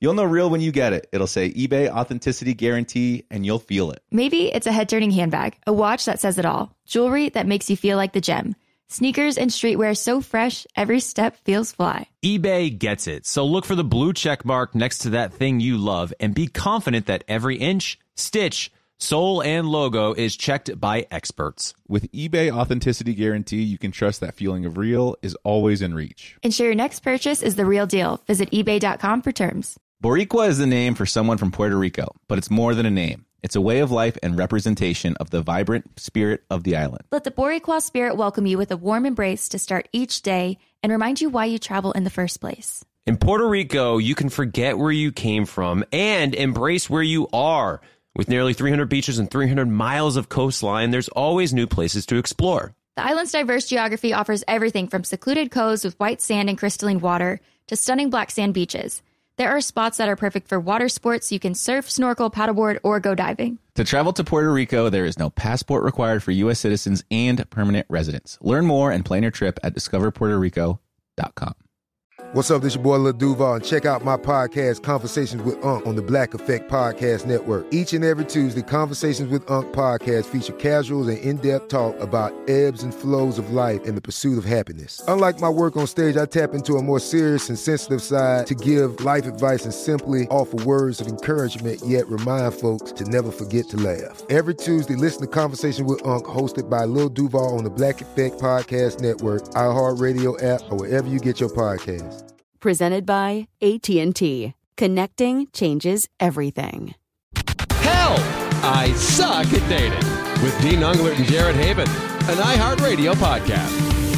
You'll know real when you get it. It'll say eBay Authenticity Guarantee, and you'll feel it. Maybe it's a head-turning handbag, a watch that says it all, jewelry that makes you feel like the gem, sneakers and streetwear so fresh, every step feels fly. eBay gets it. So look for the blue check mark next to that thing you love and be confident that every inch, stitch, sole, and logo is checked by experts. With eBay Authenticity Guarantee, you can trust that feeling of real is always in reach. Ensure your next purchase is the real deal. Visit ebay.com for terms. Boricua is the name for someone from Puerto Rico, but it's more than a name. It's a way of life and representation of the vibrant spirit of the island. Let the Boricua spirit welcome you with a warm embrace to start each day and remind you why you travel in the first place. In Puerto Rico, you can forget where you came from and embrace where you are. With nearly 300 beaches and 300 miles of coastline, there's always new places to explore. The island's diverse geography offers everything from secluded coves with white sand and crystalline water to stunning black sand beaches. There are spots that are perfect for water sports. You can surf, snorkel, paddleboard, or go diving. To travel to Puerto Rico, there is no passport required for U.S. citizens and permanent residents. Learn more and plan your trip at discoverpuertorico.com. What's up, this your boy Lil Duval, and check out my podcast, Conversations with Unc, on the Black Effect Podcast Network. Each and every Tuesday, Conversations with Unc podcast feature casuals and in-depth talk about ebbs and flows of life and the pursuit of happiness. Unlike my work on stage, I tap into a more serious and sensitive side to give life advice and simply offer words of encouragement, yet remind folks to never forget to laugh. Every Tuesday, listen to Conversation with Unc, hosted by Lil Duval on the Black Effect Podcast Network, iHeartRadio app, or wherever you get your podcasts. Presented by AT&T. Connecting changes everything. Help! I suck at dating. With Dean Unglert and Jared Haven, an iHeartRadio podcast.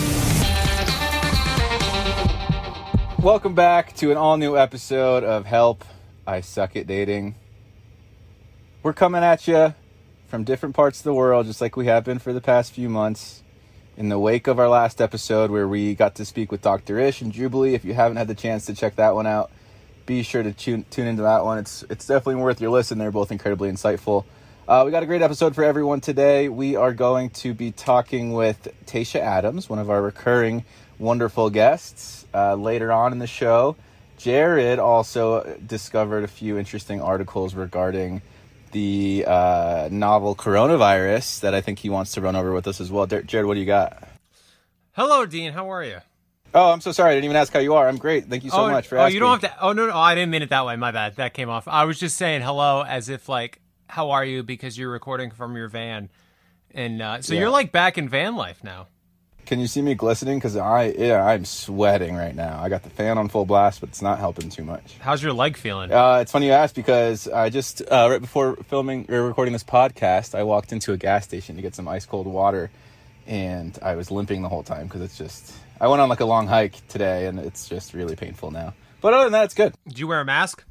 Welcome back to an all-new episode of Help, I Suck at Dating. We're coming at you from different parts of the world, just like we have been for the past few months. In the wake of our last episode where we got to speak with Dr. Ish and Jubilee, if you haven't had the chance to check that one out, be sure to tune into that one. It's definitely worth your listen. They're both incredibly insightful. We got a great episode for everyone today. We are going to be talking with Tayshia Adams, one of our recurring wonderful guests, later on in the show. Jared also discovered a few interesting articles regarding the novel coronavirus that I think he wants to run over with us as well. Jared, what do you got? Hello, Dean. How are you? Oh, I'm so sorry. I didn't even ask how you are. I'm great. Thank you so much for asking. Oh, you don't have to. Oh, no, I didn't mean it that way. My bad. That came off. I was just saying hello as if like, how are you? Because you're recording from your van. And so you're like back in van life now. Can you see me glistening? Because I'm sweating right now. I got the fan on full blast, but it's not helping too much. How's your leg feeling? It's funny you ask because I just, right before filming or recording this podcast, I walked into a gas station to get some ice cold water, and I was limping the whole time because it's just, I went on like a long hike today, and it's just really painful now. But other than that, it's good. Did you wear a mask?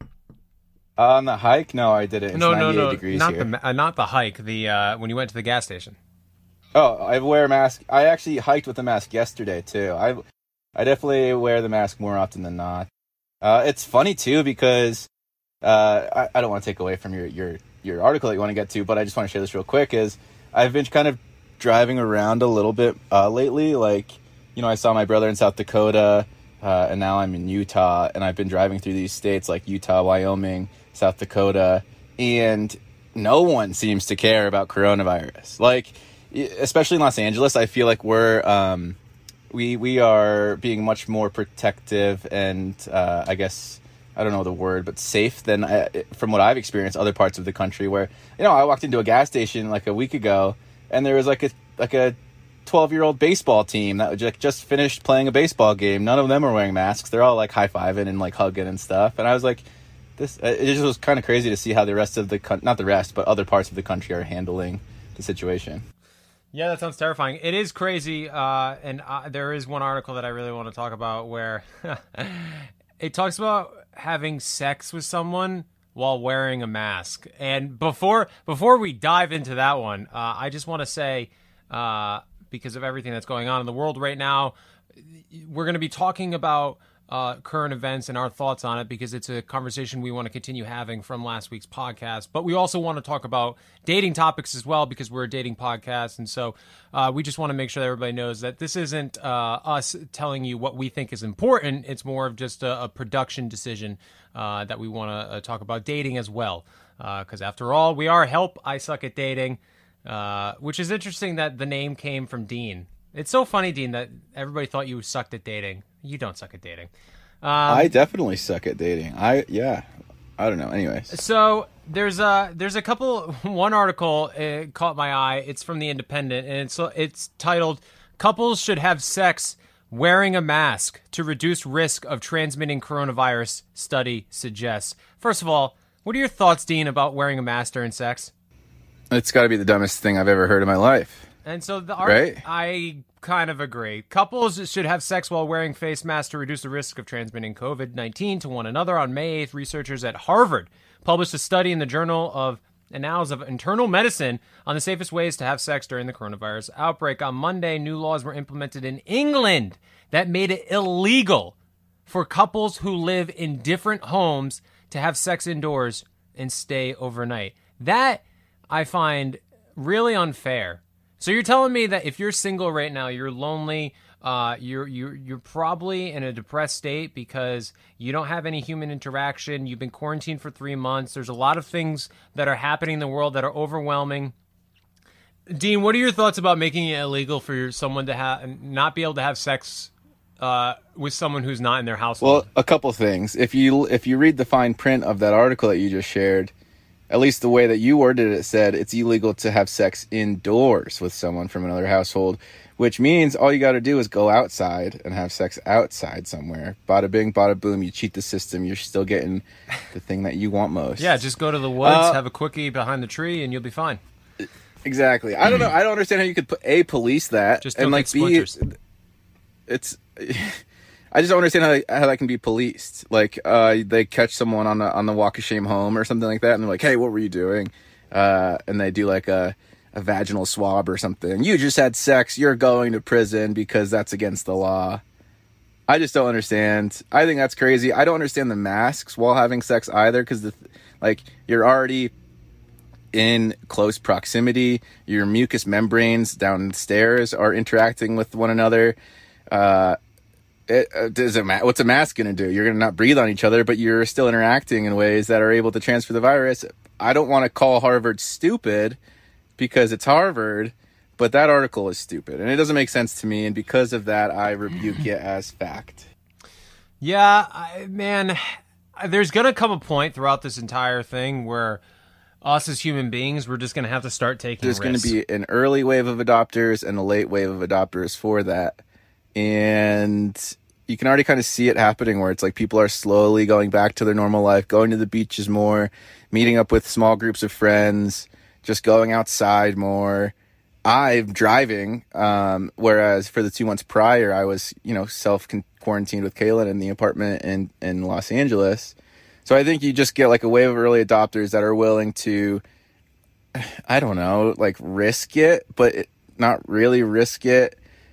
On the hike? No, I didn't. It's 98 degrees not here. Not the hike. The when you went to the gas station. Oh, I wear a mask. I actually hiked with a mask yesterday, too. I definitely wear the mask more often than not. It's funny, too, because I don't want to take away from your article that you want to get to, but I just want to share this real quick, is I've been kind of driving around a little bit lately. Like, you know, I saw my brother in South Dakota, and now I'm in Utah, and I've been driving through these states like Utah, Wyoming, South Dakota, and no one seems to care about coronavirus. Like, especially in Los Angeles, I feel like we are being much more protective and I guess, I don't know the word, but safe than from what I've experienced other parts of the country where, you know, I walked into a gas station like a week ago and there was like a 12-year-old baseball team that just finished playing a baseball game. None of them are wearing masks. They're all like high-fiving and like hugging and stuff. And I was like, it just was kind of crazy to see how the rest of not the rest, but other parts of the country are handling the situation. Yeah, that sounds terrifying. It is crazy, and there is one article that I really want to talk about where it talks about having sex with someone while wearing a mask. And before we dive into that one, I just want to say, because of everything that's going on in the world right now, we're going to be talking about current events and our thoughts on it, because it's a conversation we want to continue having from last week's podcast. But we also want to talk about dating topics as well, because we're a dating podcast. And so we just want to make sure that everybody knows that this isn't us telling you what we think is important. It's more of just a production decision that we want to talk about dating as well. Because after all, we are Help, I Suck at Dating, which is interesting that the name came from Dean. It's so funny, Dean, that everybody thought you sucked at dating. You don't suck at dating. I definitely suck at dating. I don't know. Anyways, so there's a couple. One article caught my eye. It's from the Independent, and it's titled "Couples Should Have Sex Wearing a Mask to Reduce Risk of Transmitting Coronavirus," study suggests. First of all, what are your thoughts, Dean, about wearing a mask during sex? it's got to be the dumbest thing I've ever heard in my life. And so right? I kind of agree. Couples should have sex while wearing face masks to reduce the risk of transmitting COVID-19 to one another. On May 8th, researchers at Harvard published a study in the Journal of Annals of Internal Medicine on the safest ways to have sex during the coronavirus outbreak. On Monday, new laws were implemented in England that made it illegal for couples who live in different homes to have sex indoors and stay overnight. That I find really unfair. So you're telling me that if you're single right now, you're lonely, you're probably in a depressed state because you don't have any human interaction. You've been quarantined for 3 months. There's a lot of things that are happening in the world that are overwhelming. Dean, what are your thoughts about making it illegal for someone to not be able to have sex with someone who's not in their household? Well, a couple things. If you read the fine print of that article that you just shared, at least the way that you worded it said it's illegal to have sex indoors with someone from another household, which means all you got to do is go outside and have sex outside somewhere. Bada bing, bada boom. You cheat the system. You're still getting the thing that you want most. Yeah, just go to the woods, have a quickie behind the tree, and you'll be fine. Exactly. I don't know. I don't understand how you could police that. Just don't get splinters. I just don't understand how that can be policed. Like, they catch someone on the walk of shame home or something like that, and they're like, "Hey, what were you doing?" And they do like a vaginal swab or something. You just had sex. You're going to prison because that's against the law. I just don't understand. I think that's crazy. I don't understand the masks while having sex either, because you're already in close proximity. Your mucous membranes downstairs are interacting with one another. What's a mask going to do? You're going to not breathe on each other, but you're still interacting in ways that are able to transfer the virus. I don't want to call Harvard stupid because it's Harvard, but that article is stupid, and it doesn't make sense to me, and because of that, I rebuke it as fact. Yeah, man, there's going to come a point throughout this entire thing where us as human beings, we're just going to have to start taking risks. There's going to be an early wave of adopters and a late wave of adopters for that. And you can already kind of see it happening where it's like people are slowly going back to their normal life, going to the beaches more, meeting up with small groups of friends, just going outside more. I'm driving, whereas for the 2 months prior, I was, self-quarantined with Kaylin in the apartment in Los Angeles. So I think you just get like a wave of early adopters that are willing to, I don't know, like risk it, but not really risk it,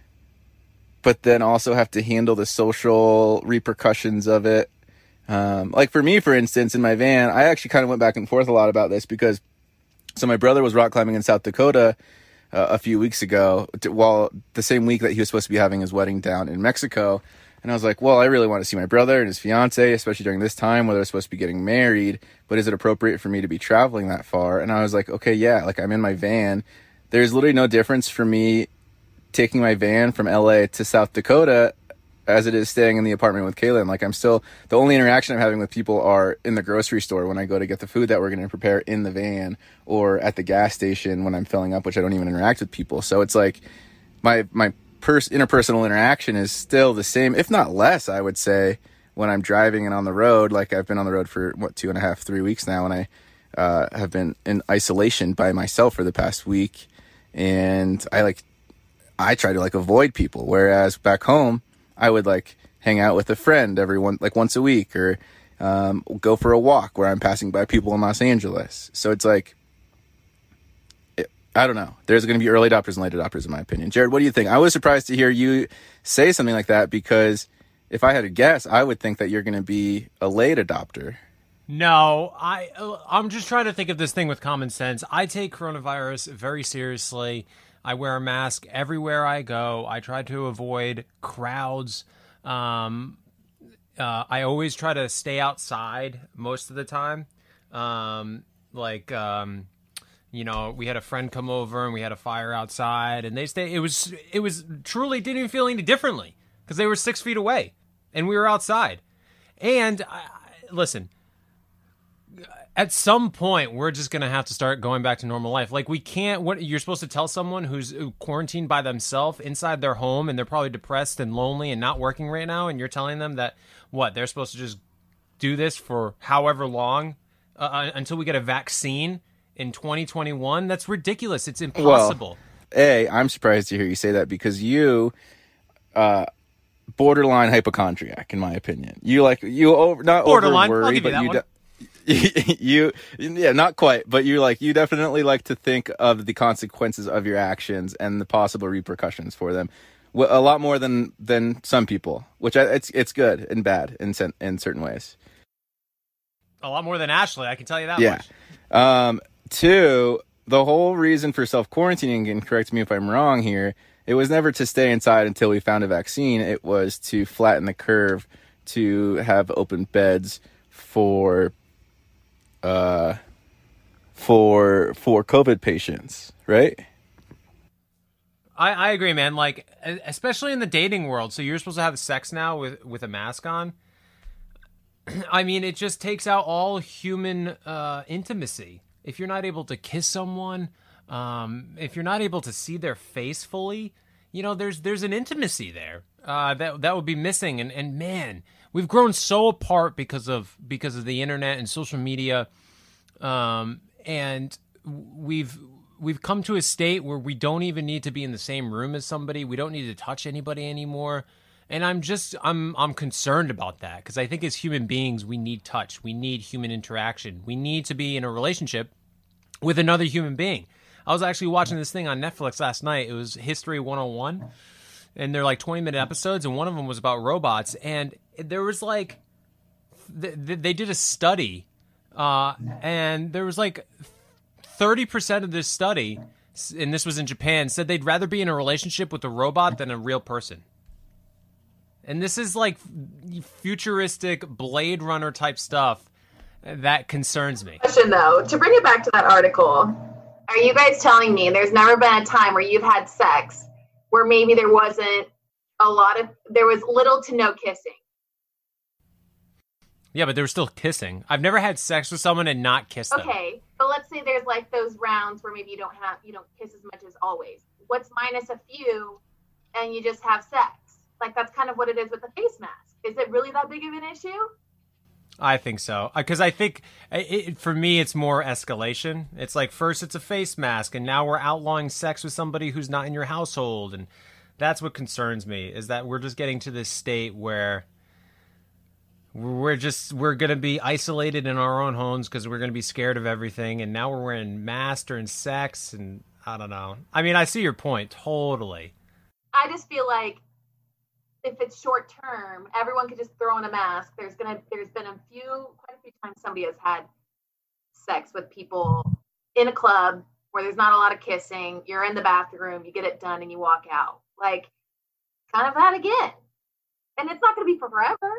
but then also have to handle the social repercussions of it. Like for me, for instance, in my van, I actually kind of went back and forth a lot about this because, so my brother was rock climbing in South Dakota a few weeks ago, while the same week that he was supposed to be having his wedding down in Mexico. And I was like, well, I really want to see my brother and his fiance, especially during this time where they're supposed to be getting married, but is it appropriate for me to be traveling that far? And I was like, okay, yeah, like I'm in my van. There's literally no difference for me taking my van from LA to South Dakota as it is staying in the apartment with Kaylin. Like the only interaction I'm having with people are in the grocery store when I go to get the food that we're going to prepare in the van, or at the gas station when I'm filling up, which I don't even interact with people. So it's like my interpersonal interaction is still the same, if not less, I would say, when I'm driving and on the road. Like I've been on the road for 2.5, 3 weeks now, and I have been in isolation by myself for the past week, and I try to avoid people, whereas back home I would hang out with a friend once a week, or go for a walk where I'm passing by people in Los Angeles. So it's I don't know. There's going to be early adopters and late adopters, in my opinion. Jared, what do you think? I was surprised to hear you say something like that, because if I had to guess, I would think that you're going to be a late adopter. No, I'm just trying to think of this thing with common sense. I take coronavirus very seriously. I wear a mask everywhere I go. I try to avoid crowds. I always try to stay outside most of the time. You know, we had a friend come over and we had a fire outside, and it was truly didn't even feel any differently because they were 6 feet away and we were outside. And listen, at some point, we're just going to have to start going back to normal life. Like, we can't, what you're supposed to tell someone who's quarantined by themselves inside their home and they're probably depressed and lonely and not working right now. And you're telling them that, they're supposed to just do this for however long until we get a vaccine in 2021. That's ridiculous. It's impossible. Well, I'm surprised to hear you say that because you, borderline hypochondriac, in my opinion. Not borderline. Over worry, I'll give you but that one. Yeah, not quite, but you definitely like to think of the consequences of your actions and the possible repercussions for them a lot more than some people, which it's good and bad in certain ways. A lot more than Ashley, I can tell you that much. Two, the whole reason for self-quarantining, and correct me if I'm wrong here, it was never to stay inside until we found a vaccine. It was to flatten the curve, to have open beds for COVID patients, right? I agree, man. Like, especially in the dating world. So you're supposed to have sex now with a mask on. I mean, it just takes out all human intimacy. If you're not able to kiss someone, if you're not able to see their face fully, you know, there's an intimacy there that would be missing. And man, we've grown so apart because of the internet and social media, and we've come to a state where we don't even need to be in the same room as somebody. We don't need to touch anybody anymore. And I'm concerned about that because I think as human beings, we need touch. We need human interaction. We need to be in a relationship with another human being. I was actually watching this thing on Netflix last night. It was History 101, and they're like 20-minute episodes, and one of them was about robots. And there was like, they did a study, and there was like 30% of this study, and this was in Japan, said they'd rather be in a relationship with a robot than a real person. And this is like futuristic Blade Runner type stuff that concerns me. Question though, to bring it back to that article, are you guys telling me there's never been a time where you've had sex where maybe there was little to no kissing? Yeah, but they were still kissing. I've never had sex with someone and not kiss them. Okay, but let's say there's like those rounds where maybe you don't kiss as much as always. What's minus a few and you just have sex? Like, that's kind of what it is with the face mask. Is it really that big of an issue? I think so. Because I think, for me, it's more escalation. It's like, first it's a face mask, and now we're outlawing sex with somebody who's not in your household. And that's what concerns me, is that we're just getting to this state where we're going to be isolated in our own homes because we're going to be scared of everything. And now we're wearing masks during sex, and I don't know. I mean, I see your point, totally. I just feel like, if it's short term, everyone could just throw on a mask. There's been quite a few times somebody has had sex with people in a club where there's not a lot of kissing. You're in the bathroom, you get it done, and you walk out. Like, kind of that again. And it's not going to be for forever.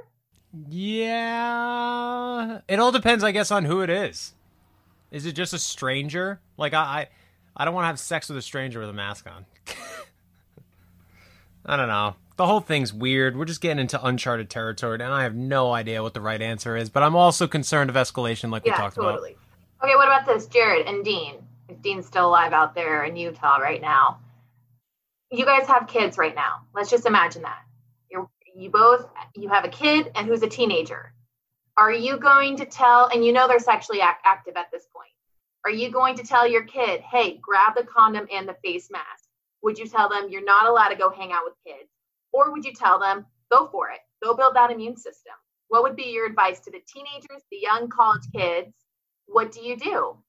Yeah. It all depends, I guess, on who it is. Is it just a stranger? Like, I don't want to have sex with a stranger with a mask on. I don't know. The whole thing's weird. We're just getting into uncharted territory, and I have no idea what the right answer is. But I'm also concerned of escalation, like we talked about. Okay, what about this, Jared and Dean? If Dean's still alive out there in Utah right now. You guys have kids right now. Let's just imagine that. You have a kid and who's a teenager. Are you going to tell, and you know they're sexually active at this point, are you going to tell your kid, hey, grab the condom and the face mask? Would you tell them you're not allowed to go hang out with kids? Or would you tell them, go for it, go build that immune system? What would be your advice to the teenagers, the young college kids? What do you do?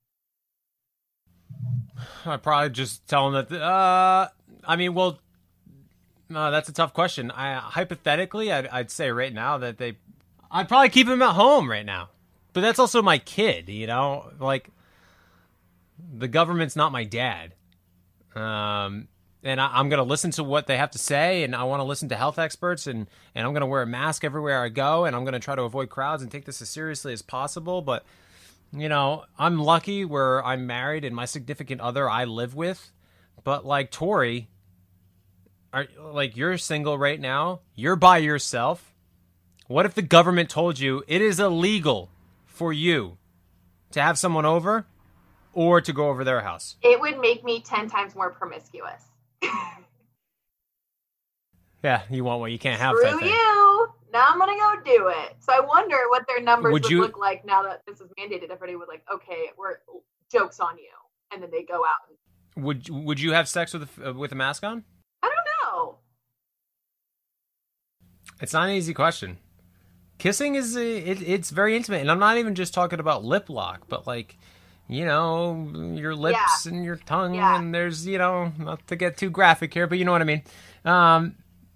I'd probably just tell them that, That's a tough question. Hypothetically, I'd say right now that I'd probably keep him at home right now. But that's also my kid, you know? Like, the government's not my dad. And I'm going to listen to what they have to say, and I want to listen to health experts, and I'm going to wear a mask everywhere I go, and I'm going to try to avoid crowds and take this as seriously as possible. But, you know, I'm lucky where I'm married and my significant other I live with. But like Tori, you're single right now. You're by yourself. What if the government told you it is illegal for you to have someone over or to go over their house? It would make me 10 times more promiscuous. Yeah, you want what you can't have. Screw you. Now I'm going to go do it. So I wonder what their numbers would look like now that this is mandated. Everybody would like, okay, joke's on you. And then they go out. Would you have sex with a mask on? I don't know. It's not an easy question. Kissing is it's very intimate, and I'm not even just talking about lip lock, but like, you know, your lips and your tongue, and there's, you know, not to get too graphic here, but you know what I mean. I'm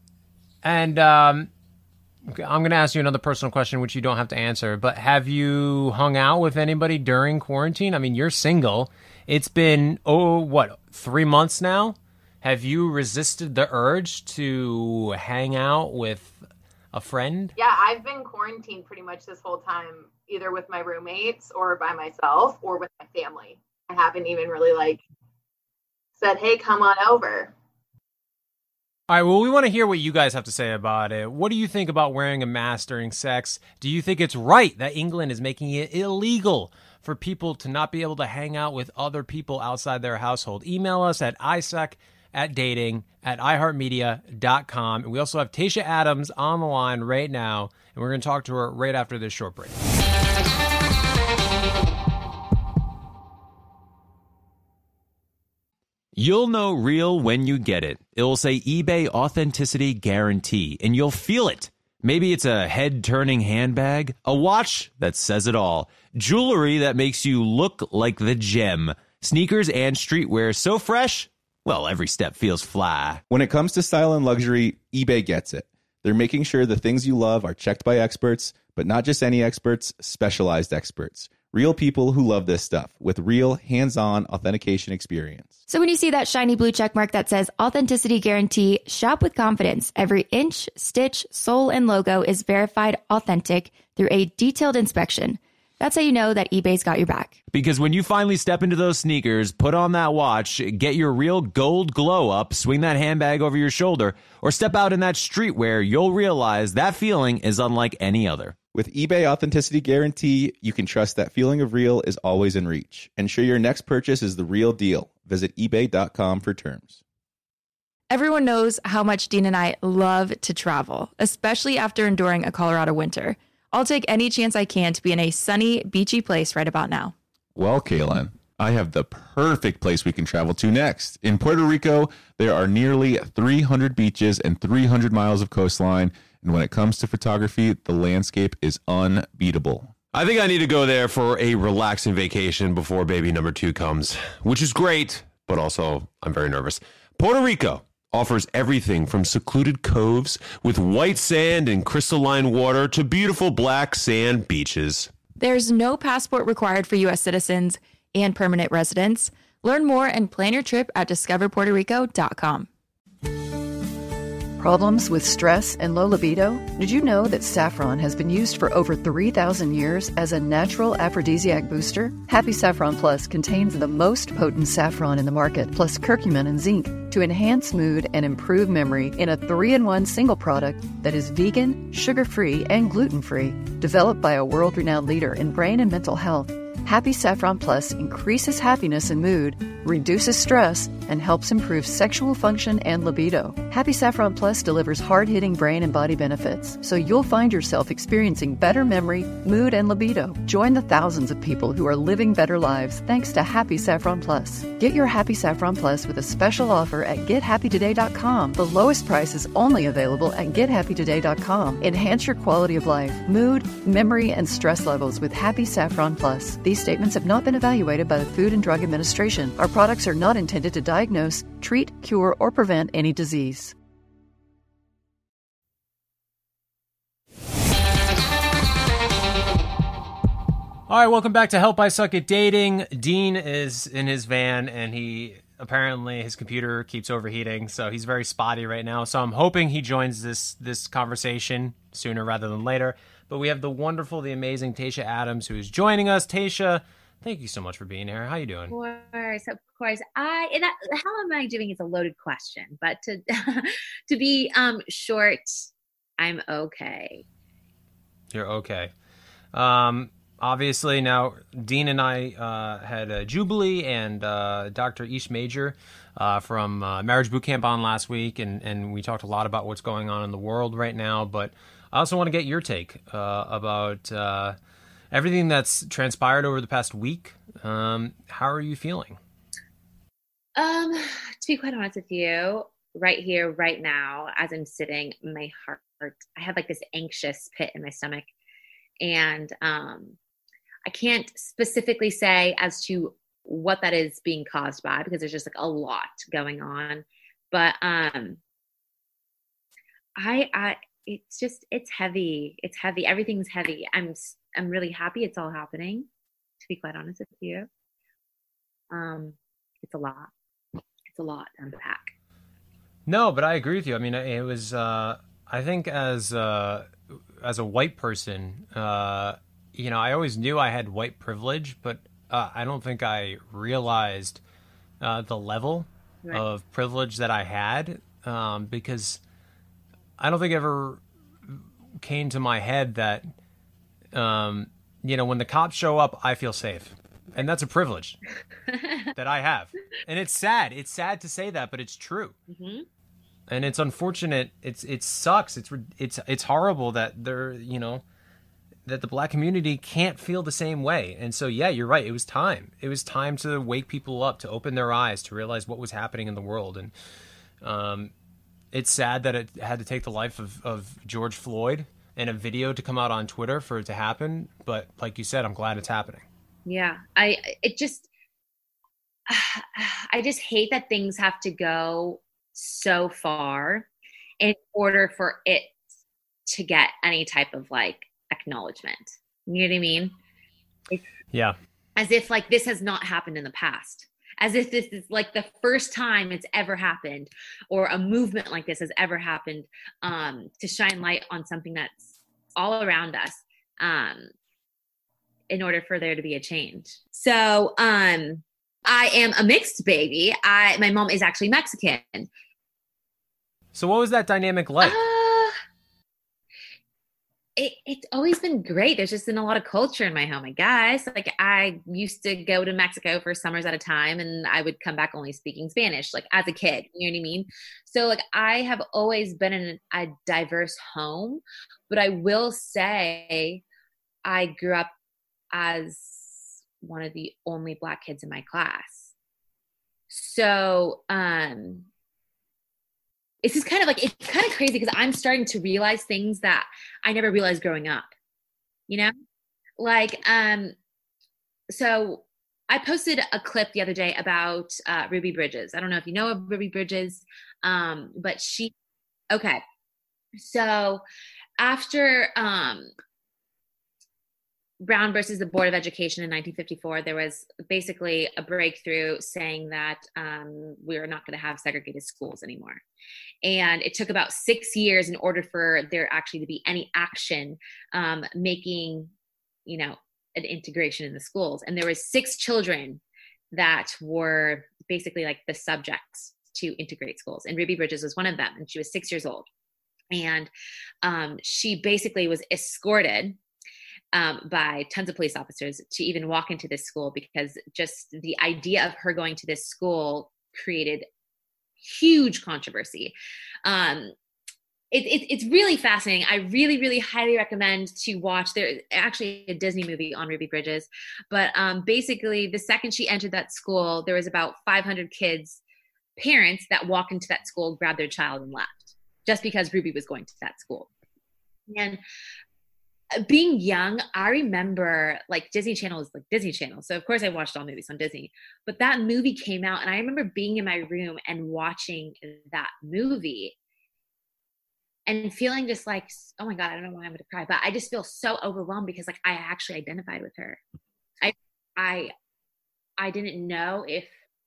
going to ask you another personal question, which you don't have to answer, but have you hung out with anybody during quarantine? I mean, you're single. It's been, 3 months now? Have you resisted the urge to hang out with a friend? Yeah, I've been quarantined pretty much this whole time, either with my roommates or by myself or with my family. I haven't even really said, hey, come on over. All right, well, we want to hear what you guys have to say about it. What do you think about wearing a mask during sex? Do you think it's right that England is making it illegal for people to not be able to hang out with other people outside their household? Email us at isaac@dating@iheartmedia.com. And we also have Tayshia Adams on the line right now, and we're going to talk to her right after this short break. You'll know real when you get it. It'll say eBay Authenticity Guarantee, and you'll feel it. Maybe it's a head-turning handbag, a watch that says it all, jewelry that makes you look like the gem, sneakers and streetwear so fresh, well, every step feels fly. When it comes to style and luxury, eBay gets it. They're making sure the things you love are checked by experts, but not just any experts, specialized experts. Real people who love this stuff with real hands-on authentication experience. So when you see that shiny blue check mark that says Authenticity Guarantee, shop with confidence. Every inch, stitch, sole, and logo is verified authentic through a detailed inspection. That's how you know that eBay's got your back. Because when you finally step into those sneakers, put on that watch, get your real gold glow up, swing that handbag over your shoulder, or step out in that streetwear, you'll realize that feeling is unlike any other. With eBay Authenticity Guarantee, you can trust that feeling of real is always in reach. Ensure your next purchase is the real deal. Visit ebay.com for terms. Everyone knows how much Dean and I love to travel, especially after enduring a Colorado winter. I'll take any chance I can to be in a sunny, beachy place right about now. Well, Kaylin, I have the perfect place we can travel to next. In Puerto Rico, there are nearly 300 beaches and 300 miles of coastline. And when it comes to photography, the landscape is unbeatable. I think I need to go there for a relaxing vacation before baby number 2 comes, which is great, but also I'm very nervous. Puerto Rico offers everything from secluded coves with white sand and crystalline water to beautiful black sand beaches. There's no passport required for U.S. citizens and permanent residents. Learn more and plan your trip at discoverpuertorico.com. Problems with stress and low libido? Did you know that saffron has been used for over 3,000 years as a natural aphrodisiac booster? Happy Saffron Plus contains the most potent saffron in the market, plus curcumin and zinc, to enhance mood and improve memory in a 3-in-1 single product that is vegan, sugar-free, and gluten-free. Developed by a world-renowned leader in brain and mental health, Happy Saffron Plus increases happiness and mood, reduces stress, and helps improve sexual function and libido. Happy Saffron Plus delivers hard-hitting brain and body benefits, so you'll find yourself experiencing better memory, mood, and libido. Join the thousands of people who are living better lives thanks to Happy Saffron Plus. Get your Happy Saffron Plus with a special offer at GetHappyToday.com. The lowest price is only available at GetHappyToday.com. Enhance your quality of life, mood, memory, and stress levels with Happy Saffron Plus. These statements have not been evaluated by the Food and Drug Administration. Our products are not intended to diagnose, treat, cure, or prevent any disease. All right, welcome back to Help I Suck at Dating. Dean is in his van, and his computer keeps overheating, so he's very spotty right now. So I'm hoping he joins this conversation sooner rather than later. But we have the wonderful, the amazing Tasha Adams, who is joining us. Tasha, thank you so much for being here. How you doing? Of course. How am I doing is a loaded question, but to be short, I'm okay. You're okay. Obviously, now Dean and I had Jubilee and Dr. Ish Major from Marriage Boot Camp on last week, and we talked a lot about what's going on in the world right now. But I also want to get your take about everything that's transpired over the past week. How are you feeling? To be quite honest with you, right here, right now, as I'm sitting, my heart, I have like this anxious pit in my stomach, and I can't specifically say as to what that is being caused by, because there's just like a lot going on. But it's heavy. It's heavy. Everything's heavy. I'm really happy it's all happening, to be quite honest with you. It's a lot. It's a lot to unpack. No, but I agree with you. I mean, it was, I think as a white person, I always knew I had white privilege, but I don't think I realized the level of privilege that I had, because I don't think it ever came to my head that, when the cops show up, I feel safe. And that's a privilege that I have. And it's sad. It's sad to say that, but it's true. Mm-hmm. And it's unfortunate. It sucks. It's horrible that that the Black community can't feel the same way. And so, yeah, you're right. It was time. It was time to wake people up, to open their eyes, to realize what was happening in the world. And it's sad that it had to take the life of George Floyd and a video to come out on Twitter for it to happen. But like you said, I'm glad it's happening. Yeah. I just hate that things have to go so far in order for it to get any type of like acknowledgement. You know what I mean? Yeah. As if like this has not happened in the past. As if this is like the first time it's ever happened, or a movement like this has ever happened, to shine light on something that's all around us, in order for there to be a change. So I am a mixed baby. My mom is actually Mexican. So what was that dynamic like? It's always been great. There's just been a lot of culture in my home, I guess. Like I used to go to Mexico for summers at a time, and I would come back only speaking Spanish, like as a kid, you know what I mean? So like I have always been in a diverse home, but I will say I grew up as one of the only Black kids in my class. So, it's just kind of like, it's kind of crazy because I'm starting to realize things that I never realized growing up, like, so I posted a clip the other day about Ruby Bridges. I don't know if you know of Ruby Bridges, but okay. So after Brown versus the Board of Education in 1954, there was basically a breakthrough saying that we're not going to have segregated schools anymore. And it took about 6 years in order for there actually to be any action making, an integration in the schools. And there was 6 children that were basically like the subjects to integrate schools. And Ruby Bridges was one of them. And she was 6 years old. And she basically was escorted by tons of police officers to even walk into this school, because just the idea of her going to this school created huge controversy. It's really fascinating. I really, really highly recommend to watch. There's actually a Disney movie on Ruby Bridges, but basically the second she entered that school, there was about 500 kids, parents that walked into that school, grabbed their child and left, just because Ruby was going to that school. And being young, I remember like Disney Channel is like Disney Channel. So of course I watched all movies on Disney, but that movie came out and I remember being in my room and watching that movie and feeling just like, oh my God, I don't know why I'm going to cry, but I just feel so overwhelmed because like I actually identified with her. I didn't know if,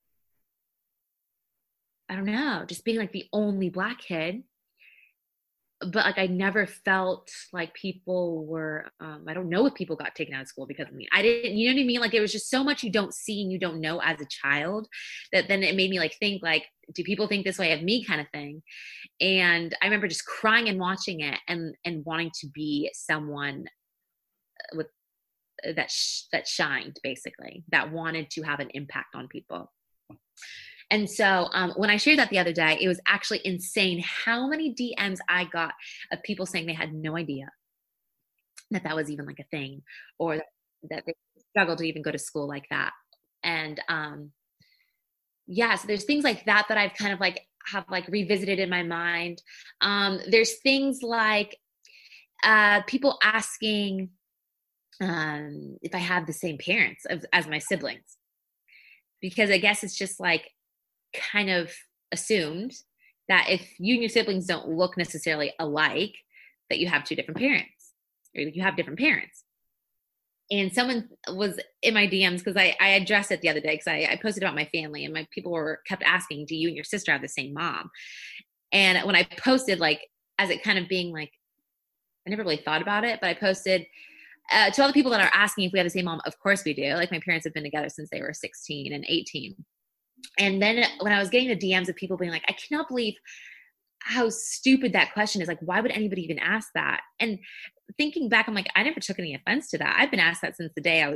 I don't know, just being like the only Black kid, but like I never felt like people were, I don't know if people got taken out of school because of me. I didn't, you know what I mean? Like it was just so much you don't see and you don't know as a child, that then it made me like think like, do people think this way of me, kind of thing. And I remember just crying and watching it and wanting to be someone with that shined, basically, that wanted to have an impact on people. And so when I shared that the other day, it was actually insane how many DMs I got of people saying they had no idea that was even like a thing, or that they struggled to even go to school like that. And so there's things like that I've kind of like have like revisited in my mind. There's things like people asking if I have the same parents as my siblings, because I guess it's just like kind of assumed that if you and your siblings don't look necessarily alike, that you have two different parents, or you have different parents. And someone was in my DMs, because I addressed it the other day, because I posted about my family, and my people kept asking, do you and your sister have the same mom? And when I posted, like, as it kind of being like, I never really thought about it, but I posted to all the people that are asking if we have the same mom, of course we do. Like, my parents have been together since they were 16 and 18. And then when I was getting the DMs of people being like, I cannot believe how stupid that question is. Like, why would anybody even ask that? And thinking back, I'm like, I never took any offense to that. I've been asked that since the day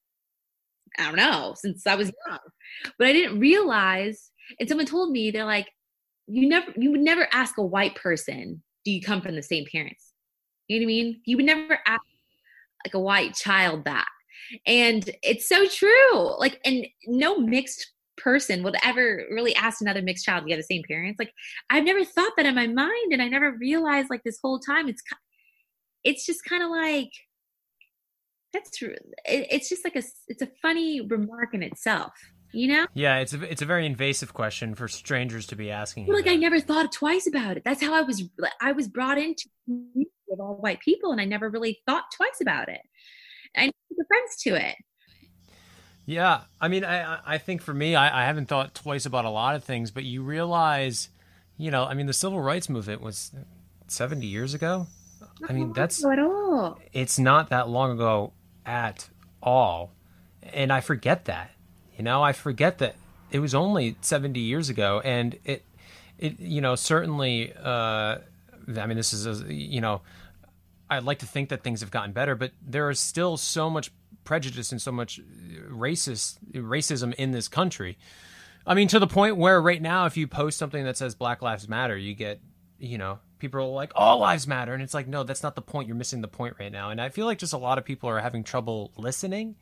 since I was young. But I didn't realize, and someone told me, they're like, you would never ask a white person, do you come from the same parents? You know what I mean? You would never ask like a white child that. And it's so true. Like, and no mixed person would ever really ask another mixed child, do you have the same parents? Like, I've never thought that in my mind, and I never realized, like, this whole time it's just kind of like, that's true. It's just like it's a funny remark in itself, you know? Yeah, it's a very invasive question for strangers to be asking. Well, like, I never thought twice about it. That's how I was brought into with all white people, and I never really thought twice about it. I took offense to it. Yeah, I mean, I think for me, I haven't thought twice about a lot of things, but you realize, I mean, the civil rights movement was 70 years ago. I mean, it's not that long ago at all. And I forget that, I forget that it was only 70 years ago. And it certainly, I mean, this is, I'd like to think that things have gotten better, but there is still so much prejudice and so much racism in this country. I mean, to the point where right now, if you post something that says Black Lives Matter, you get, people are like, all lives matter. And it's like, no, that's not the point. You're missing the point right now. And I feel like just a lot of people are having trouble listening.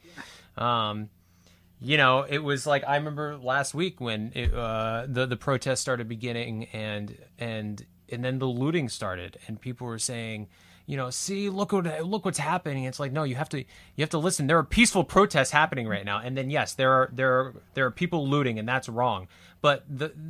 It was like, I remember last week when the protests started beginning and then the looting started, and people were saying, see, look what's happening. It's like, no, you have to listen. There are peaceful protests happening right now, and then yes, there are people looting, and that's wrong. But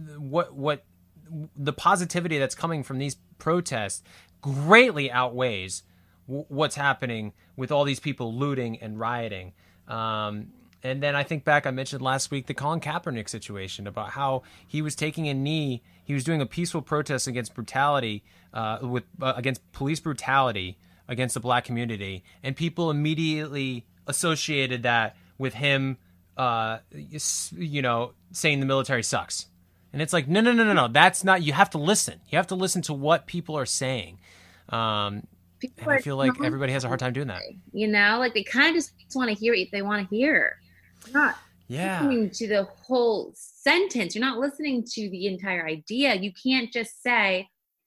the positivity that's coming from these protests greatly outweighs what's happening with all these people looting and rioting. And then I think back, I mentioned last week the Colin Kaepernick situation about how he was taking a knee. He was doing a peaceful protest against brutality, against police brutality against the Black community, and people immediately associated that with him, saying the military sucks. And it's like, no. That's not. You have to listen. You have to listen to what people are saying. And I feel like everybody has a hard time doing that. Like they kind of just want to hear what they want to hear. You're not listening to the whole sentence. You're not listening to the entire idea. You can't just say,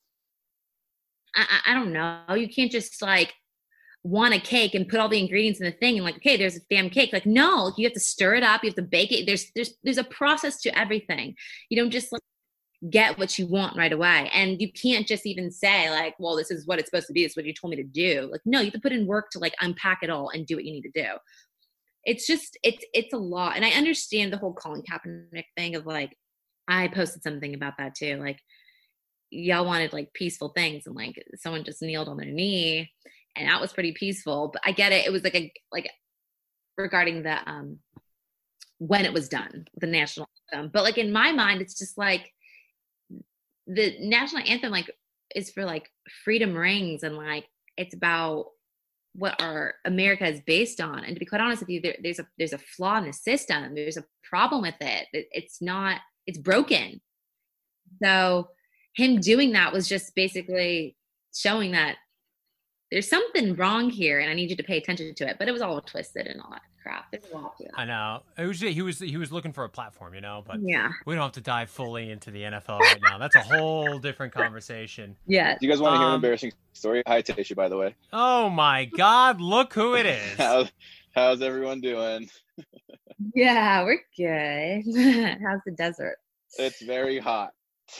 I don't know. You can't just like want a cake and put all the ingredients in the thing and like, okay, there's a damn cake. Like, no, you have to stir it up. You have to bake it. There's a process to everything. You don't just like get what you want right away. And you can't just even say like, well, this is what it's supposed to be. This is what you told me to do. Like, no, you have to put in work to like unpack it all and do what you need to do. It's just, it's a lot. And I understand the whole Colin Kaepernick thing of like, I posted something about that too. Like, y'all wanted like peaceful things, and like someone just kneeled on their knee, and that was pretty peaceful. But I get it. It was like regarding the when it was done, the national anthem. But like in my mind, it's just like the national anthem like is for like freedom rings, and like it's about what our America is based on. And to be quite honest with you, there's a flaw in the system. There's a problem with it. It's broken. So him doing that was just basically showing that there's something wrong here, and I need you to pay attention to it. But it was all twisted and all that crap. There's a lot to it. I know. He was looking for a platform, but yeah, we don't have to dive fully into the NFL right now. That's a whole different conversation. Yeah. Do you guys want to hear an embarrassing story? Hi, Tasha, by the way. Oh my God! Look who it is. How's everyone doing? Yeah, we're good. How's the desert? It's very hot.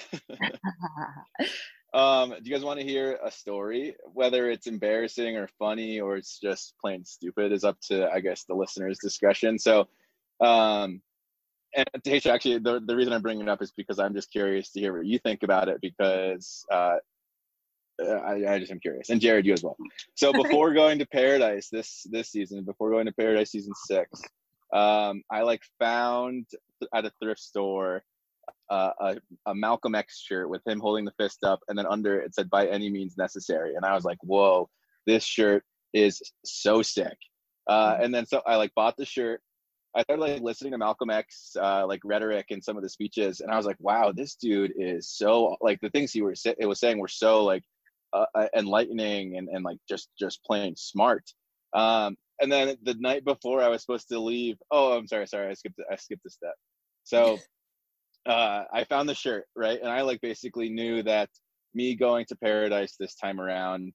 Do you guys want to hear a story? Whether it's embarrassing or funny or it's just plain stupid is up to, I guess, the listener's discretion. So, and Tasha, actually, the reason I'm bringing it up is because I'm just curious to hear what you think about it, because I just am curious. And Jared, you as well. So before going to Paradise this season, before going to Paradise season 6, I found at a thrift store a Malcolm X shirt with him holding the fist up, and then under it said "by any means necessary," and I was like, whoa, this shirt is so sick. And then so I bought the shirt. I started listening to Malcolm X rhetoric and some of the speeches, and I was like, wow, this dude is so the things he was saying were so enlightening and just plain smart. And then the night before I was supposed to leave, I'm sorry, I skipped a step. So I found the shirt, right? And I basically knew that me going to Paradise this time around,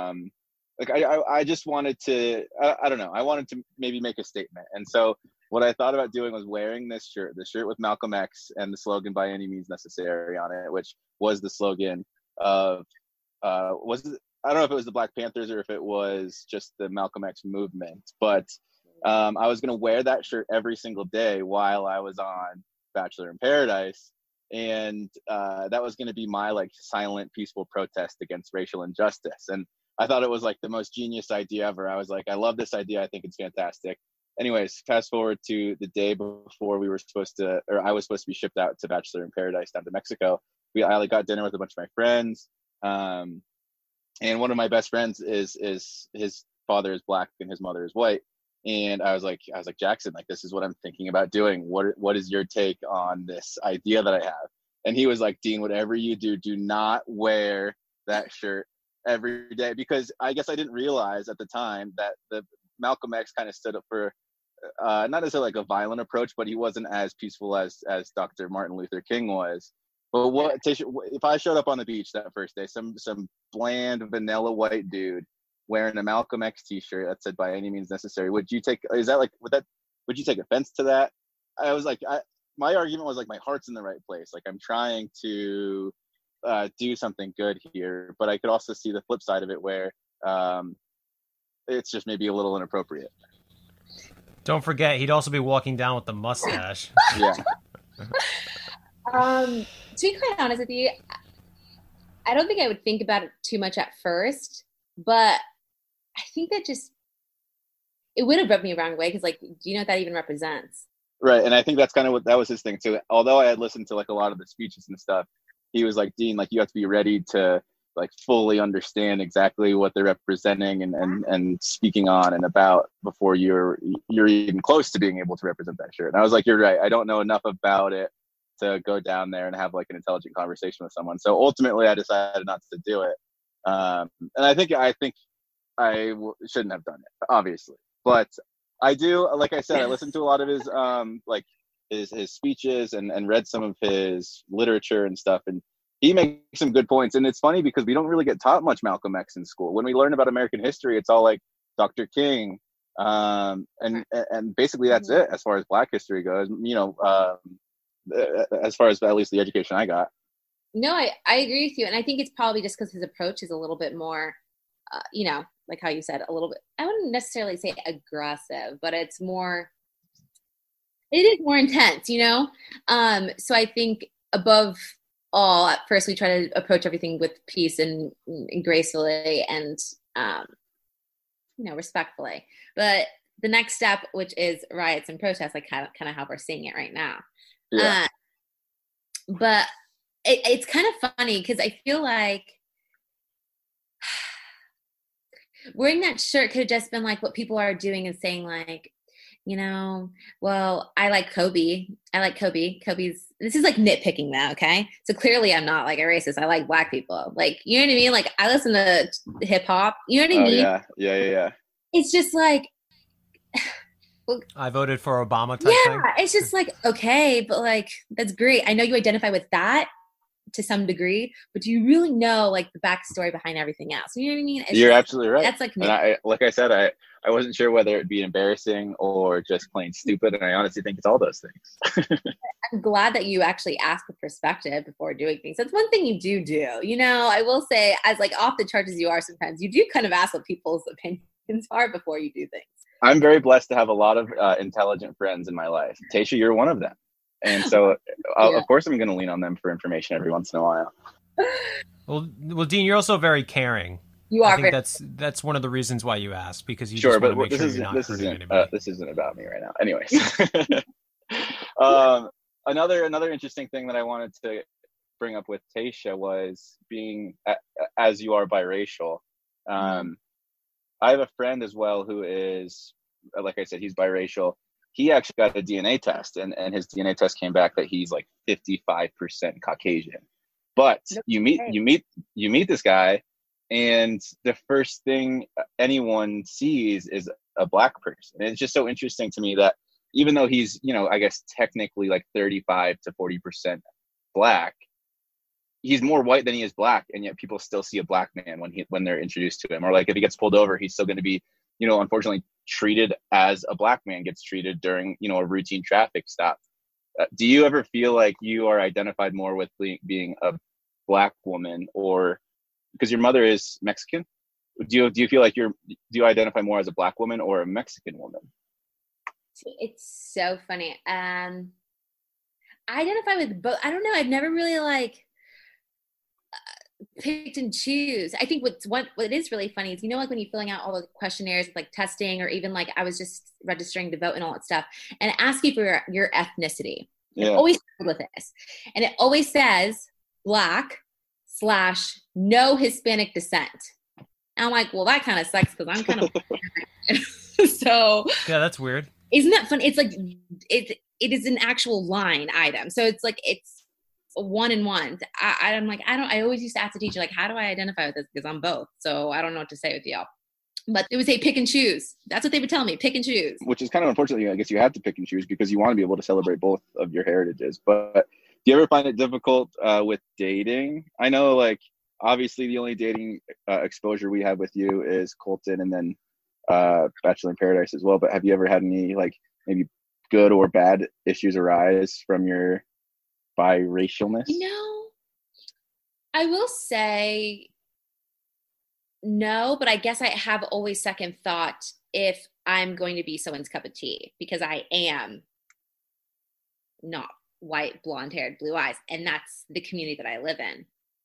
I just wanted to, I don't know, I wanted to maybe make a statement. And so what I thought about doing was wearing the shirt with Malcolm X and the slogan "by any means necessary" on it, which was the slogan of, I don't know if it was the Black Panthers or if it was just the Malcolm X movement, but I was going to wear that shirt every single day while I was on Bachelor in Paradise, and that was going to be my silent, peaceful protest against racial injustice. And I thought it was the most genius idea ever. I was like, I love this idea. I think it's fantastic. Anyways, fast forward to the day before I was supposed to be shipped out to Bachelor in Paradise down to Mexico. I got dinner with a bunch of my friends, and one of my best friends is his father is Black and his mother is white. And I was like, Jackson, this is what I'm thinking about doing. What is your take on this idea that I have? And he was like, Dean, whatever you do, do not wear that shirt every day, because I guess I didn't realize at the time that the Malcolm X kind of stood up for not necessarily a violent approach, but he wasn't as peaceful as Dr. Martin Luther King was. But Tasha, if I showed up on the beach that first day, some bland vanilla white dude wearing a Malcolm X t-shirt that said "by any means necessary," would you take offense to that? I was my argument was my heart's in the right place. I'm trying to do something good here, but I could also see the flip side of it where it's just maybe a little inappropriate. Don't forget, he'd also be walking down with the mustache. Yeah. To be quite honest with you, I don't think I would think about it too much at first, but I think that it would have rubbed me the wrong way, because do you know what that even represents? Right, and I think that's kind of that was his thing too. Although I had listened to a lot of the speeches and stuff, he was like, Dean, you have to be ready to fully understand exactly what they're representing and speaking on and about before you're even close to being able to represent that shirt. And I was like, you're right. I don't know enough about it to go down there and have an intelligent conversation with someone. So ultimately, I decided not to do it. And I think I shouldn't have done it, obviously. But I do, like I said, I listened to a lot of his his speeches and read some of his literature and stuff, and he makes some good points. And it's funny because we don't really get taught much Malcolm X in school. When we learn about American history, it's all Dr. King, and basically that's it as far as Black history goes. As far as at least the education I got. No, I agree with you, and I think it's probably just because his approach is a little bit more, like how you said, a little bit. I wouldn't necessarily say aggressive, but it is more intense, So I think above all, at first we try to approach everything with peace and gracefully and, respectfully. But the next step, which is riots and protests, like kind of how we're seeing it right now. Yeah. But it's kind of funny because I feel like wearing that shirt could have just been like what people are doing and saying like, well, I like Kobe. This is like nitpicking now, okay? So clearly I'm not like a racist. I like Black people. Like, you know what I mean? Like, I listen to hip hop. You know what I mean? Yeah. It's just like, I voted for Obama type thing. Yeah, it's just like, okay, but like, that's great. I know you identify with that to some degree, but do you really know like the backstory behind everything else? You know what I mean? You're absolutely right. That's like, and like I said, I wasn't sure whether it'd be embarrassing or just plain stupid, and I honestly think it's all those things. I'm glad that you actually ask the perspective before doing things. That's one thing you do. I will say, as like off the charts as you are sometimes, you do kind of ask what people's opinions are before you do things. I'm very blessed to have a lot of intelligent friends in my life. Tasha, you're one of them. And so, of course, I'm going to lean on them for information every once in a while. Well, Dean, you're also very caring. You are. I think that's one of the reasons why you asked, because you sure, just want but to make sure you're not hurting anybody. This isn't about me right now. Anyways, another interesting thing that I wanted to bring up with Tasha was being, as you are, biracial. I have a friend as well who is, like I said, he's biracial. He actually got a DNA test, and his DNA test came back that he's like 55% Caucasian. But you meet this guy, and the first thing anyone sees is a Black person. And it's just so interesting to me that even though he's, I guess technically like 35 to 40% Black, he's more white than he is Black, and yet people still see a Black man when they're introduced to him. Or like if he gets pulled over, he's still going to be, unfortunately treated as a Black man gets treated during, a routine traffic stop. Do you ever feel like you are identified more with being a Black woman, or because your mother is Mexican? Do you feel like do you identify more as a Black woman or a Mexican woman? It's so funny. I identify with both. I don't know. I've never really like picked and choose. I think what is really funny is, like when you're filling out all the questionnaires, like testing, or even like I was just registering to vote and all that stuff, and it asks you for your ethnicity. Yeah. It always starts with this, and it always says Black / no Hispanic descent. And I'm like, well, that kind of sucks because I'm kind of so. Yeah, that's weird. Isn't that fun? It's like it is an actual line item, so it's like it's 1 and 1. I'm like, I always used to ask the teacher, like, how do I identify with this? Because I'm both. So I don't know what to say with y'all. But it would say pick and choose. That's what they would tell me, pick and choose. Which is kind of unfortunate. I guess you have to pick and choose because you want to be able to celebrate both of your heritages. But do you ever find it difficult with dating? I know, like, obviously the only dating exposure we have with you is Colton and then Bachelor in Paradise as well. But have you ever had any, like, maybe good or bad issues arise from your biracialness? I will say no, but I guess I have always second thought if I'm going to be someone's cup of tea, because I am not white, blonde haired, blue eyes, and that's the community that I live in.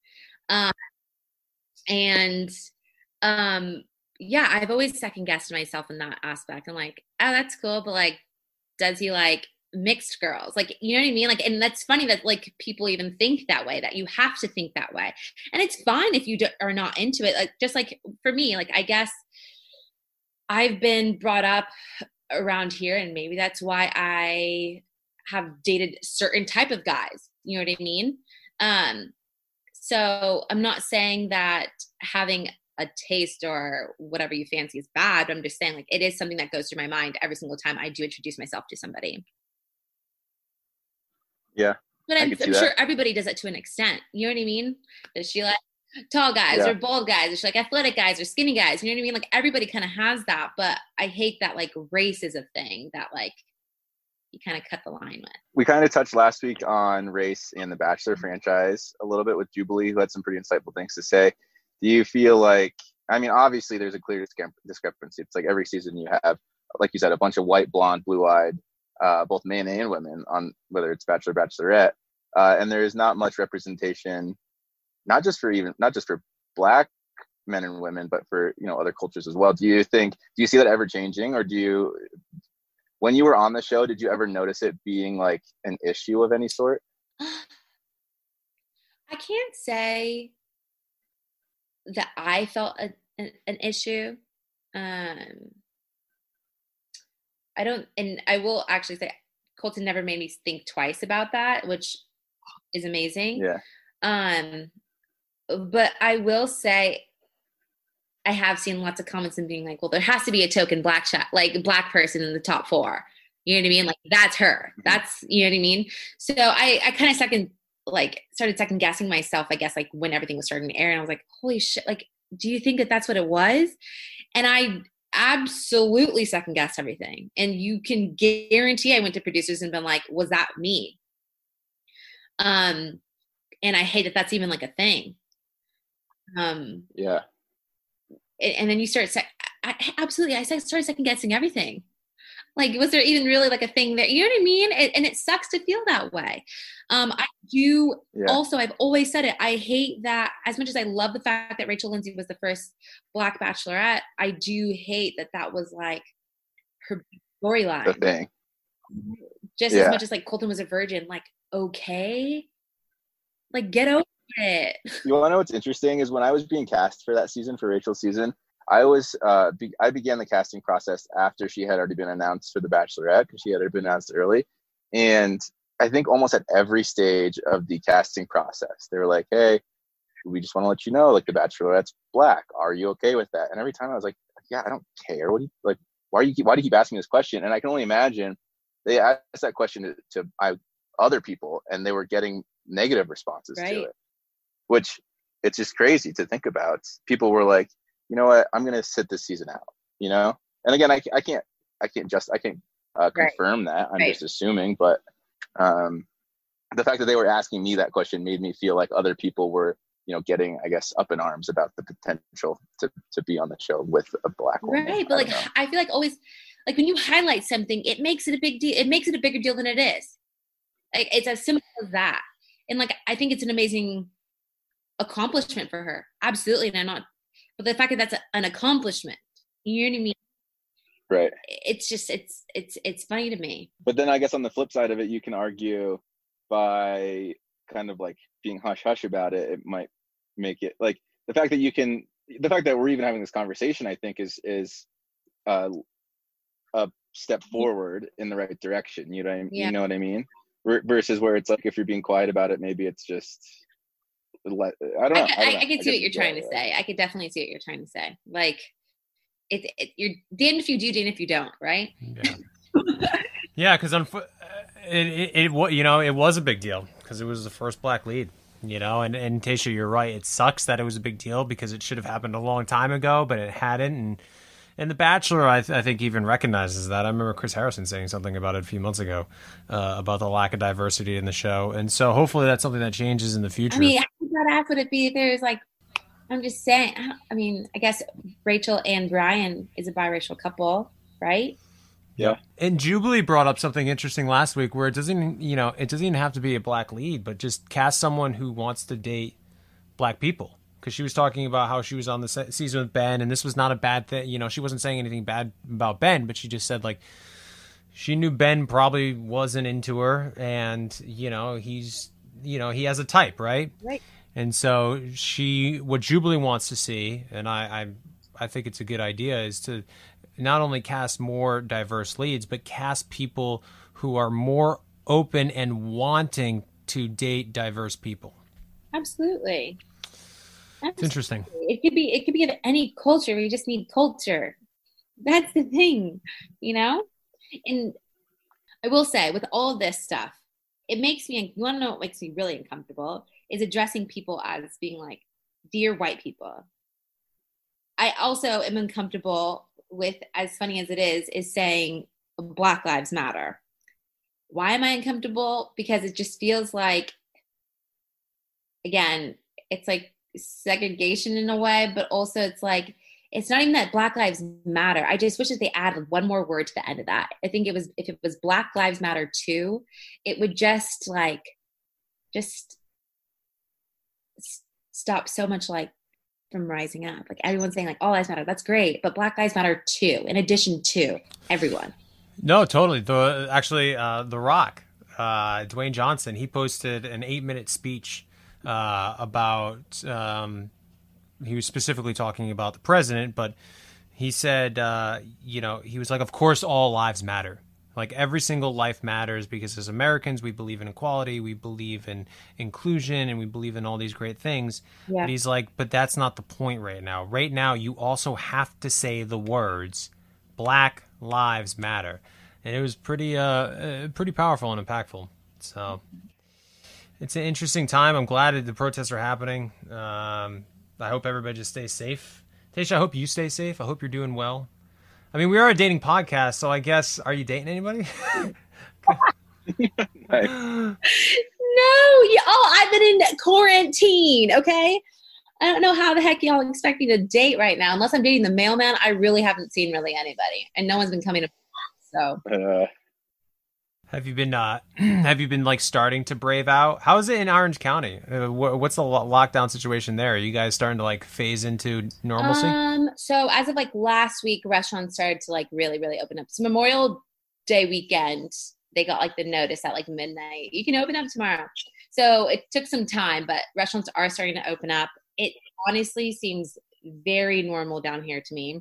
Yeah, I've always second guessed myself in that aspect. I'm like, oh, that's cool, but like, does he like mixed girls? Like, you know what I mean? Like, and that's funny that like people even think that way, that you have to think that way. And it's fine if you are not into it. Like, just like for me, like, I guess I've been brought up around here, and maybe that's why I have dated certain type of guys. You know what I mean? So I'm not saying that having a taste or whatever you fancy is bad. I'm just saying, like, it is something that goes through my mind every single time I do introduce myself to somebody. Yeah. But I'm sure everybody does it to an extent. You know what I mean? Does she like tall guys or bald guys? Is she like athletic guys or skinny guys? You know what I mean? Like, everybody kind of has that, but I hate that like race is a thing that like you kind of cut the line with. We kind of touched last week on race in the Bachelor franchise a little bit with Jubilee, who had some pretty insightful things to say. Do you feel like, I mean, obviously there's a clear discrepancy. It's like every season you have, like you said, a bunch of white, blonde, blue-eyed, both men and women on whether it's Bachelor, Bachelorette. and there is not much representation, not just for Black men and women, but for other cultures as well. Do you see that ever changing, or when you were on the show, did you ever notice it being like an issue of any sort? I can't say that I felt an issue. I don't, and I will actually say Colton never made me think twice about that, which is amazing. Yeah. But I will say I have seen lots of comments and being like, well, there has to be a token black black person in the top 4. You know what I mean? Like, that's her. That's, you know what I mean? So I kind of started second guessing myself, I guess, like when everything was starting to air, and I was like, holy shit, like, do you think that that's what it was? And I absolutely second guessed everything. And you can guarantee I went to producers and been like, was that me? And I hate that that's even like a thing. Yeah. And then you start, I started second guessing everything. Like, was there even really like a thing there? You know what I mean? And it sucks to feel that way. I do also, I've always said it, I hate that, as much as I love the fact that Rachel Lindsay was the first Black Bachelorette, I do hate that that was like her storyline. The thing. Just as much as like Colton was a virgin, like, okay, like, get over it. You want to know what's interesting is when I was being cast for that season, for Rachel's season, I began the casting process after she had already been announced for The Bachelorette, because she had already been announced early. And I think almost at every stage of the casting process, they were like, hey, we just want to let you know, like, The Bachelorette's Black. Are you okay with that? And every time I was like, yeah, I don't care. What do you, like, why do you keep asking this question? And I can only imagine they asked that question to other people, and they were getting negative responses to it, which it's just crazy to think about. People were like, you know what, I'm going to sit this season out, And again, I can't confirm that. I'm just assuming, but the fact that they were asking me that question made me feel like other people were, getting, I guess, up in arms about the potential to be on the show with a Black woman. Right. But I feel like always, like, when you highlight something, it makes it a big deal. It makes it a bigger deal than it is. Like, it's as simple as that. And like, I think it's an amazing accomplishment for her. Absolutely. And but the fact that that's an accomplishment, you know what I mean? Right. It's just, it's funny to me. But then I guess on the flip side of it, you can argue by kind of like being hush hush about it, it might make it like the fact that we're even having this conversation, I think is a step forward in the right direction. You know what I mean? Versus where it's like, if you're being quiet about it, maybe it's just, I don't know. I can see what you're trying to say. I could definitely see what you're trying to say. Like, you're damned if you do, damned if you don't, right? Yeah, because it was a big deal because it was the first Black lead, and Tayshia, you're right. It sucks that it was a big deal because it should have happened a long time ago, but it hadn't. And The Bachelor, I think, even recognizes that. I remember Chris Harrison saying something about it a few months ago about the lack of diversity in the show. And so hopefully that's something that changes in the future. I mean, how badass would it be if there's like, I'm just saying, I mean, I guess Rachel and Brian is a biracial couple, right? Yeah. And Jubilee brought up something interesting last week where it doesn't even have to be a Black lead, but just cast someone who wants to date Black people. Because she was talking about how she was on the season with Ben, and this was not a bad thing. She wasn't saying anything bad about Ben, but she just said, like, she knew Ben probably wasn't into her, and, he's, he has a type, right? Right. And so what Jubilee wants to see, and I think it's a good idea, is to not only cast more diverse leads, but cast people who are more open and wanting to date diverse people. Absolutely. It's interesting. It could be of any culture. We just need culture. That's the thing, And I will say, with all of this stuff, it makes me, you want to know what makes me really uncomfortable, is addressing people as being like, dear white people. I also am uncomfortable with, as funny as it is saying Black Lives Matter. Why am I uncomfortable? Because it just feels like, again, it's like segregation in a way, but also it's like, it's not even that Black Lives Matter. I just wish that they added one more word to the end of that. I think if it was Black Lives Matter too, it would just just stop so much like from rising up. Like everyone's saying like all lives matter. That's great. But Black lives matter too, in addition to everyone. No, totally. The Rock, Dwayne Johnson, he posted an 8-minute speech about, he was specifically talking about the president, but he said, he was like, of course, all lives matter. Like every single life matters because as Americans, we believe in equality, we believe in inclusion, and we believe in all these great things. Yeah. But he's like, but that's not the point right now. Right now, you also have to say the words, Black lives matter. And it was pretty powerful and impactful. So it's an interesting time. I'm glad that the protests are happening. I hope everybody just stays safe. Tasha, I hope you stay safe. I hope you're doing well. I mean, we are a dating podcast, so I guess, are you dating anybody? No. I've been in quarantine, okay? I don't know how the heck y'all expect me to date right now. Unless I'm dating the mailman, I really haven't seen really anybody. And no one's been coming to so. Have you been like starting to brave out? How is it in Orange County? What's the lockdown situation there? Are you guys starting to like phase into normalcy? So as of like last week, restaurants started to like really, really open up. So Memorial Day weekend, they got like the notice at like midnight. You can open up tomorrow. So it took some time, but restaurants are starting to open up. It honestly seems very normal down here to me.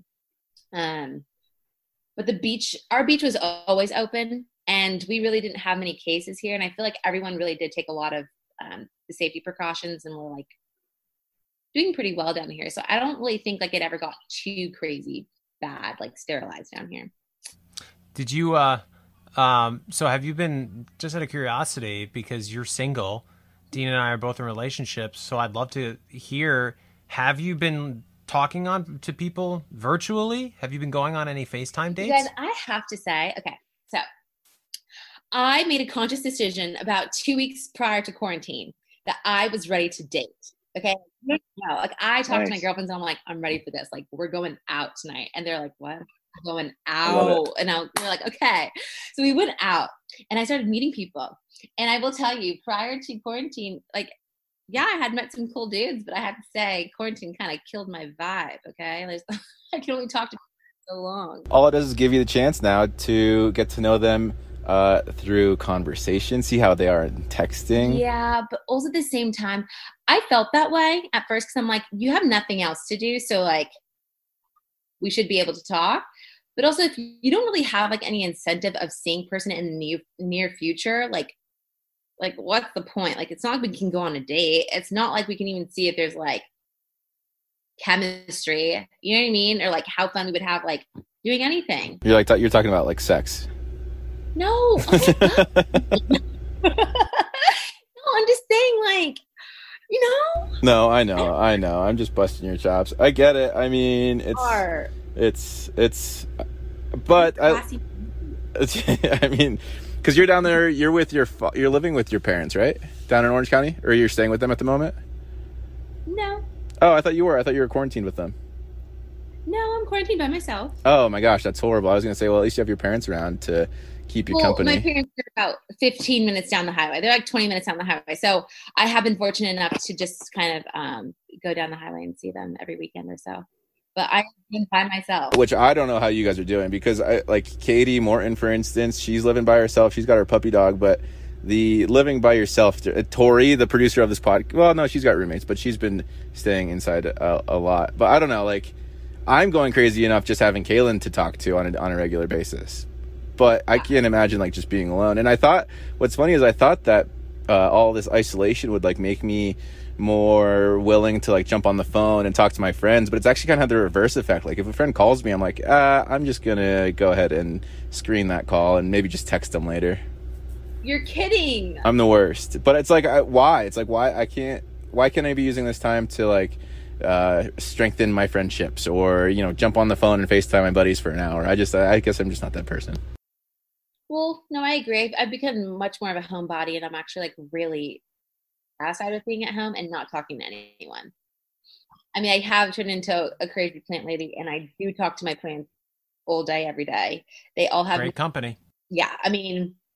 But our beach was always open. And we really didn't have many cases here. And I feel like everyone really did take a lot of the safety precautions and we're like doing pretty well down here. So I don't really think like it ever got too crazy bad, like sterilized down here. Did you, so have you been, just out of curiosity, because you're single, Dean and I are both in relationships. So I'd love to hear, have you been talking to people virtually? Have you been going on any FaceTime dates? You guys, I have to say, okay, so I made a conscious decision about 2 weeks prior to quarantine that I was ready to date. Okay. No, like I talked to my girlfriends and I'm like, I'm ready for this. Like we're going out tonight. And they're like, what? We're going out. And we're like, okay. So we went out and I started meeting people. And I will tell you, prior to quarantine, like, yeah, I had met some cool dudes, but I have to say quarantine kind of killed my vibe. Okay. I can only talk to people so long. All it does is give you the chance now to get to know them through conversation, see how they are in texting. Yeah, but also at the same time, I felt that way at first because I'm like, you have nothing else to do, so like we should be able to talk. But also if you don't really have like any incentive of seeing person in the near future, like what's the point? Like it's not like we can go on a date. It's not like we can even see if there's like chemistry, you know what I mean? Or like how fun we would have like doing anything. You're talking about like sex. No. Oh no, I'm just saying, like, you know? No, I know. I'm just busting your chops. I get it. I mean, it's but I mean, because you're down there, you're living with your parents, right? Down in Orange County? Or you're staying with them at the moment? No. Oh, I thought you were quarantined with them. No, I'm quarantined by myself. Oh my gosh, that's horrible. I was going to say, well, at least you have your parents around to keep you company. My parents are about 15 minutes down the highway. They're like 20 minutes down the highway. So I have been fortunate enough to just kind of go down the highway and see them every weekend or so. But I've been by myself. Which I don't know how you guys are doing because like Katie Morton, for instance, she's living by herself. She's got her puppy dog, but the living by yourself, Tori, the producer of this podcast, well, no, she's got roommates, but she's been staying inside a lot. But I don't know, like I'm going crazy enough just having Kaylin to talk to on a regular basis. But I can't imagine like just being alone. And I thought, what's funny is I thought that all this isolation would like make me more willing to like jump on the phone and talk to my friends. But it's actually kind of had the reverse effect. Like if a friend calls me, I'm like, I'm just going to go ahead and screen that call and maybe just text them later. You're kidding. I'm the worst. But it's like, why? It's like, why can't I be using this time to like strengthen my friendships or, jump on the phone and FaceTime my buddies for an hour? I guess I'm just not that person. Well, no, I agree. I've become much more of a homebody, and I'm actually like really satisfied with being at home and not talking to anyone. I mean, I have turned into a crazy plant lady, and I do talk to my plants all day, every day. They all have great company. Yeah, I mean,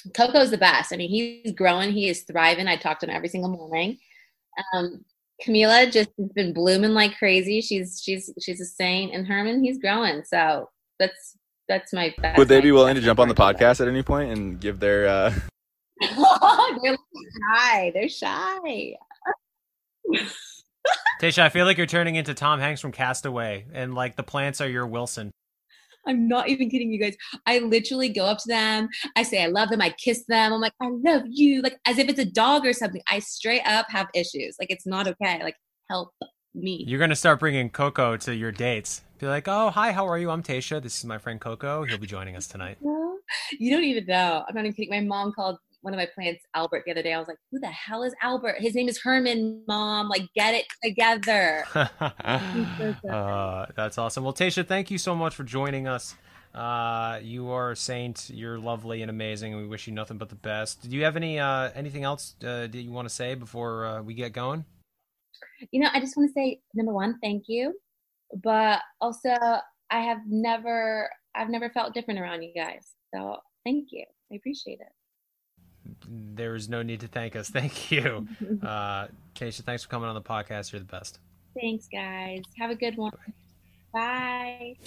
Coco's the best. I mean, he's growing. He is thriving. I talk to him every single morning. Camila just has been blooming like crazy. She's a saint, and Herman, he's growing. So that's my best. Would they be willing to jump on the podcast at any point and give their? They're shy. They're shy. Tayshia, I feel like you're turning into Tom Hanks from Castaway, and like the plants are your Wilson. I'm not even kidding you guys. I literally go up to them. I say I love them. I kiss them. I'm like, I love you. Like as if it's a dog or something. I straight up have issues. Like it's not okay. Like help me. You're going to start bringing Coco to your dates. Be like, oh, hi, how are you? I'm Tayshia. This is my friend Coco. He'll be joining us tonight. You don't even know. I'm not even kidding. My mom called one of my plants Albert the other day. I was like, who the hell is Albert? His name is Herman, Mom. Like, get it together. That's awesome. Well, Tayshia, thank you so much for joining us. You are a saint. You're lovely and amazing, and we wish you nothing but the best. Do you have anything else that you want to say before we get going? I just want to say, number one, thank you. But also, I've never felt different around you guys. So thank you. I appreciate it. There is no need to thank us. Thank you. Tayshia, thanks for coming on the podcast. You're the best. Thanks, guys. Have a good one. Bye.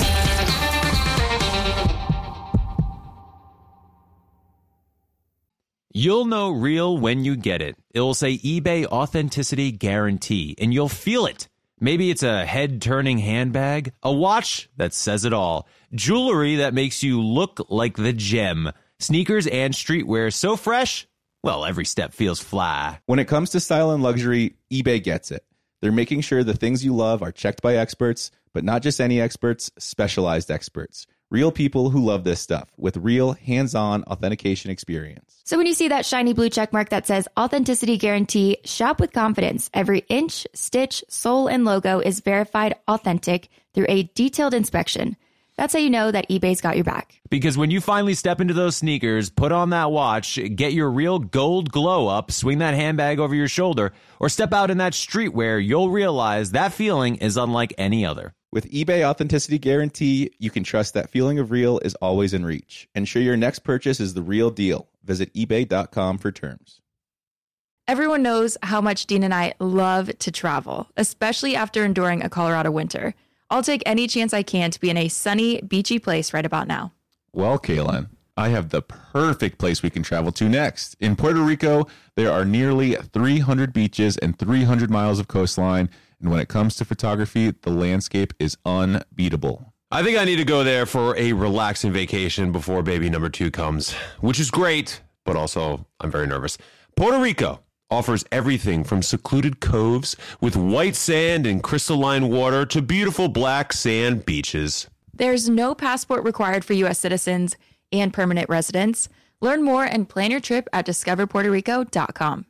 You'll know real when you get it. It'll say eBay Authenticity Guarantee, and you'll feel it. Maybe it's a head-turning handbag, a watch that says it all, jewelry that makes you look like the gem, sneakers and streetwear so fresh, well, every step feels fly. When it comes to style and luxury, eBay gets it. They're making sure the things you love are checked by experts, but not just any experts, specialized experts. Real people who love this stuff with real hands-on authentication experience. So when you see that shiny blue check mark that says Authenticity Guarantee, shop with confidence. Every inch, stitch, sole, and logo is verified authentic through a detailed inspection. That's how you know that eBay's got your back. Because when you finally step into those sneakers, put on that watch, get your real gold glow up, swing that handbag over your shoulder, or step out in that streetwear, you'll realize that feeling is unlike any other. With eBay Authenticity Guarantee, you can trust that feeling of real is always in reach. Ensure your next purchase is the real deal. Visit ebay.com for terms. Everyone knows how much Dean and I love to travel, especially after enduring a Colorado winter. I'll take any chance I can to be in a sunny, beachy place right about now. Well, Kaylin, I have the perfect place we can travel to next. In Puerto Rico, there are nearly 300 beaches and 300 miles of coastline. And when it comes to photography, the landscape is unbeatable. I think I need to go there for a relaxing vacation before baby number 2 comes, which is great, but also I'm very nervous. Puerto Rico offers everything from secluded coves with white sand and crystalline water to beautiful black sand beaches. There's no passport required for U.S. citizens and permanent residents. Learn more and plan your trip at discoverpuertorico.com.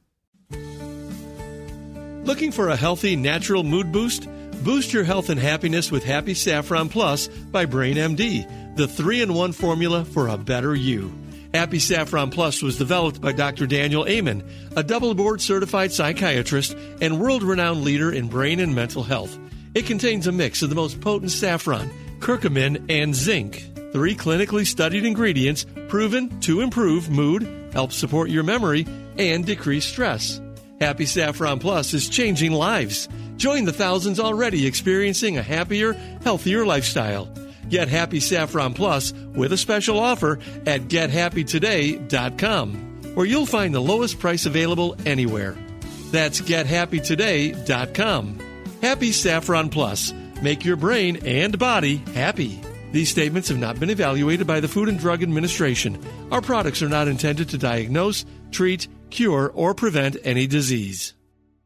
Looking for a healthy, natural mood boost? Boost your health and happiness with Happy Saffron Plus by Brain MD, the 3-in-1 formula for a better you. Happy Saffron Plus was developed by Dr. Daniel Amen, a double board certified psychiatrist and world-renowned leader in brain and mental health. It contains a mix of the most potent saffron, curcumin, and zinc, 3 clinically studied ingredients proven to improve mood, help support your memory, and decrease stress. Happy Saffron Plus is changing lives. Join the thousands already experiencing a happier, healthier lifestyle. Get Happy Saffron Plus with a special offer at GetHappyToday.com, where you'll find the lowest price available anywhere. That's GetHappyToday.com. Happy Saffron Plus. Make your brain and body happy. These statements have not been evaluated by the Food and Drug Administration. Our products are not intended to diagnose, treat, cure, or prevent any disease.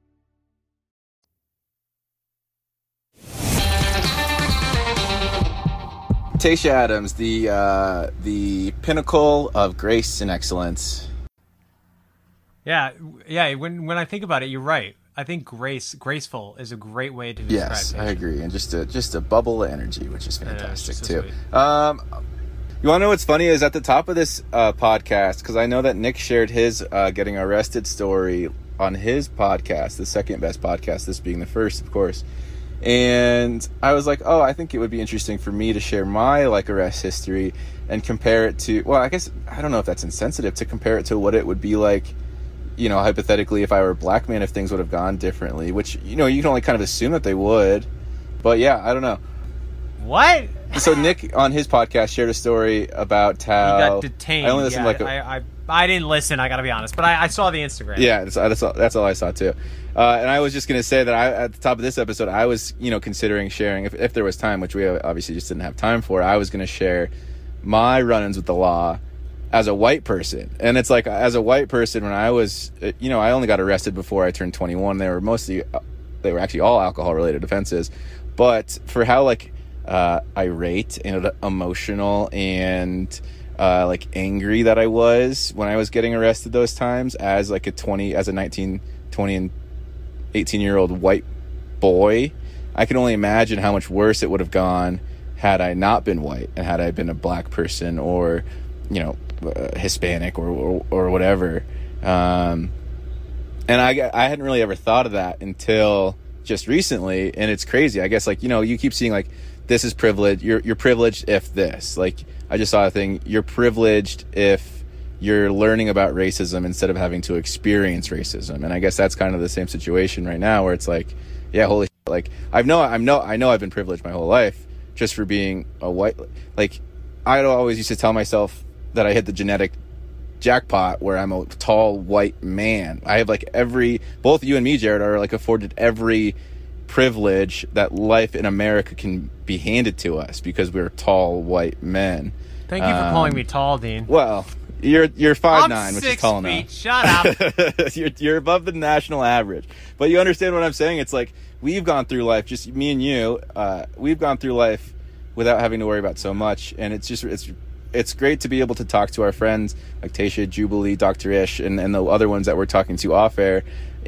Tayshia Adams, the pinnacle of grace and excellence. Yeah. When I think about it, you're right. I think graceful is a great way to describe. Yes, Tayshia. I agree, and just a bubble of energy, which is fantastic so too. sweet. You want to know what's funny is at the top of this podcast, because I know that Nick shared his getting arrested story on his podcast, the second best podcast, this being the first, of course. And I was like, oh, I think it would be interesting for me to share my arrest history. and compare it to, well, I guess, I don't know if that's insensitive to compare it to what it would be like, you know, hypothetically, if I were a black man, if things would have gone differently, which, you know, you can only kind of assume that they would. But yeah, I don't know. What? So Nick on his podcast shared a story about how he got detained. I only listened I didn't listen, I gotta be honest, but I saw the Instagram. Yeah, that's all I saw too. And I was just gonna say that at the top of this episode, I was, you know, considering sharing, if there was time, which we obviously just didn't have time for, I was gonna share my run-ins with the law as a white person. And it's like, as a white person, when I was, you know, I only got arrested before I turned 21. They were actually all alcohol related offenses, but for how like irate and emotional and like angry that I was when I was getting arrested those times as like a 19, 20 and 18-year-old white boy, I can only imagine how much worse it would have gone had I not been white and had I been a black person or, you know, Hispanic or whatever. And I hadn't really ever thought of that until just recently, and it's crazy. I guess, like, you know, you keep seeing like, this is privilege. You're privileged if this. Like, I just saw a thing. You're privileged if you're learning about racism instead of having to experience racism. And I guess that's kind of the same situation right now, where it's like, yeah, holy shit. Like, I know I've been privileged my whole life just for being a white. Like, I always used to tell myself that I hit the genetic jackpot where I'm a tall white man. I have like both you and me, Jared, are like afforded every privilege that life in America can be handed to us because we're tall white men. Thank you for calling me tall, Dean. Well, you're 5'9", which is tall enough. Shut up. you're above the national average. But you understand what I'm saying? It's like, we've gone through life, just me and you, we've gone through life without having to worry about so much, and it's great to be able to talk to our friends like Tasha, Jubilee, Dr. Ish, and the other ones that we're talking to off air,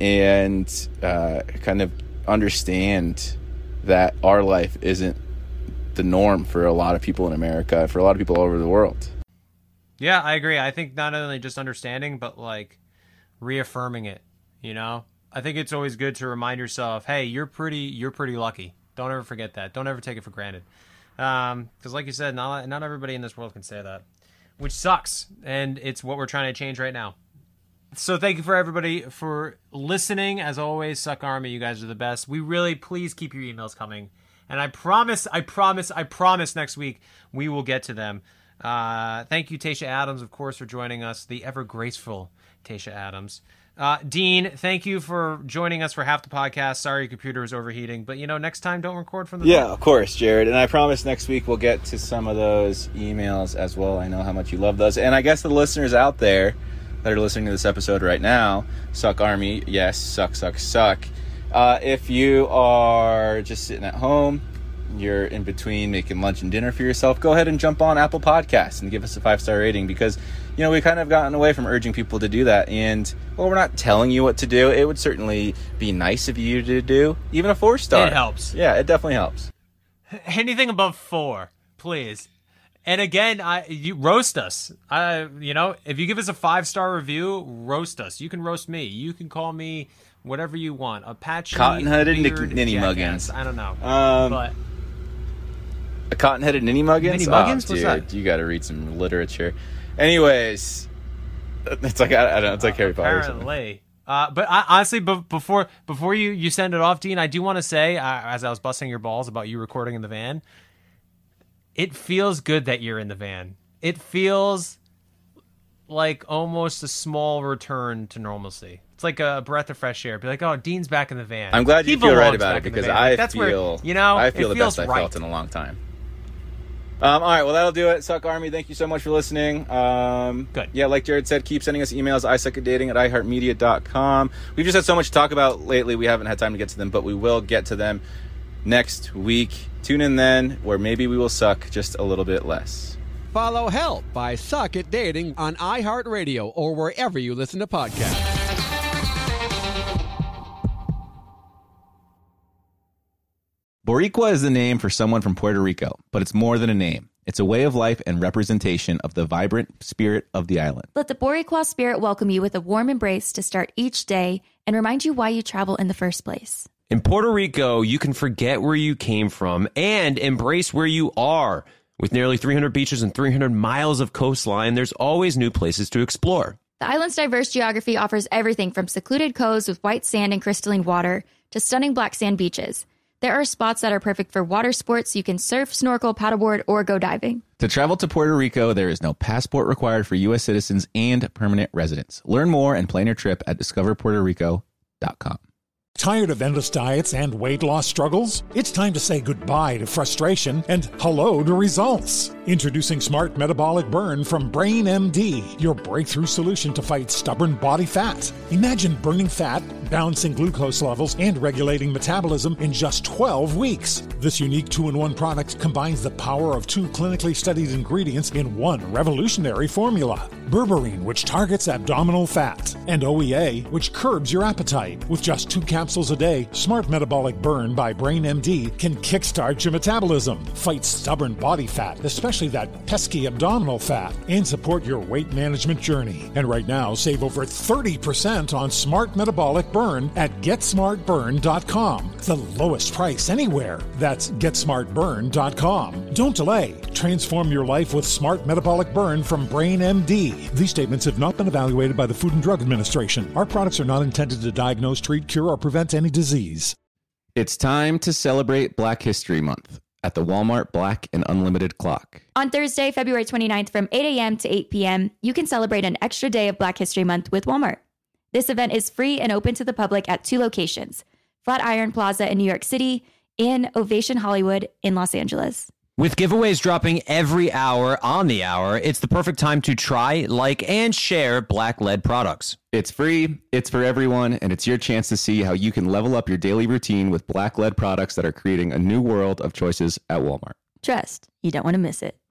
and kind of understand that our life isn't the norm for a lot of people in America, for a lot of people all over the world. Yeah, I agree. I think not only just understanding, but like reaffirming it, you know? I think it's always good to remind yourself, hey, you're pretty lucky. Don't ever forget that. Don't ever take it for granted. Because like you said, not everybody in this world can say that, which sucks. And it's what we're trying to change right now. So thank you for everybody for listening. As always, Suck Army, you guys are the best. We really, please keep your emails coming. And I promise next week we will get to them. Thank you, Tasha Adams, of course, for joining us, the ever graceful Tasha Adams. Dean, thank you for joining us for half the podcast. Sorry your computer is overheating, but next time don't record from the Yeah, of course, Jared. And I promise next week we'll get to some of those emails as well. I know how much you love those. And I guess the listeners out there that are listening to this episode right now, Suck Army, yes, suck. If you are just sitting at home, you're in between making lunch and dinner for yourself, go ahead and jump on Apple Podcasts and give us a 5-star rating, because we kind of gotten away from urging people to do that. And we're not telling you what to do. It would certainly be nice of you to do even a 4-star. It helps. Yeah, it definitely helps. Anything above 4, please. And again, you roast us. If you give us a 5-star review, roast us. You can roast me. You can call me whatever you want. Apache, cotton-headed ninny muggins. I don't know. But a cotton-headed ninny muggins? Ninny muggins? Oh, What's that? You got to read some literature. Anyways, it's like I don't know. It's like Harry Potter. Apparently. But honestly, before you send it off, Dean, I do want to say, as I was busting your balls about you recording in the van, it feels good that you're in the van. It feels like almost a small return to normalcy. It's like a breath of fresh air. Be like, oh, Dean's back in the van. I'm glad you feel right about it, because I feel the best right. I felt in a long time. All right, well, that'll do it. Suck Army, thank you so much for listening. Good. Yeah, like Jared said, keep sending us emails, isuckatdating@iheartmedia.com. We've just had so much to talk about lately, we haven't had time to get to them, but we will get to them next week. Tune in then, where maybe we will suck just a little bit less. Follow Help by Suck at Dating on iHeartRadio or wherever you listen to podcasts. Boricua is the name for someone from Puerto Rico, but it's more than a name. It's a way of life and representation of the vibrant spirit of the island. Let the Boricua spirit welcome you with a warm embrace to start each day and remind you why you travel in the first place. In Puerto Rico, you can forget where you came from and embrace where you are. With nearly 300 beaches and 300 miles of coastline, there's always new places to explore. The island's diverse geography offers everything from secluded coves with white sand and crystalline water to stunning black sand beaches. There are spots that are perfect for water sports. You can surf, snorkel, paddleboard, or go diving. To travel to Puerto Rico, there is no passport required for U.S. citizens and permanent residents. Learn more and plan your trip at discoverpuertorico.com. Tired of endless diets and weight loss struggles? It's time to say goodbye to frustration and hello to results. Introducing Smart Metabolic Burn from Brain MD, your breakthrough solution to fight stubborn body fat. Imagine burning fat, balancing glucose levels, and regulating metabolism in just 12 weeks. This unique 2-in-1 product combines the power of 2 clinically studied ingredients in one revolutionary formula. Berberine, which targets abdominal fat, and OEA, which curbs your appetite. With just 2 capsules a day, Smart Metabolic Burn by Brain MD can kickstart your metabolism, fight stubborn body fat, especially that pesky abdominal fat, and support your weight management journey. And right now, save over 30% on Smart Metabolic Burn at GetSmartBurn.com. The lowest price anywhere. That's GetSmartBurn.com. Don't delay. Transform your life with Smart Metabolic Burn from Brain MD. These statements have not been evaluated by the Food and Drug Administration. Our products are not intended to diagnose, treat, cure, or prevent any disease. It's time to celebrate Black History Month at the Walmart Black and Unlimited Clock. On Thursday, February 29th from 8 a.m. to 8 p.m., you can celebrate an extra day of Black History Month with Walmart. This event is free and open to the public at 2 locations, Flatiron Plaza in New York City and Ovation Hollywood in Los Angeles. With giveaways dropping every hour on the hour, it's the perfect time to try, like, and share Black-led products. It's free, it's for everyone, and it's your chance to see how you can level up your daily routine with Black-led products that are creating a new world of choices at Walmart. Trust, you don't want to miss it.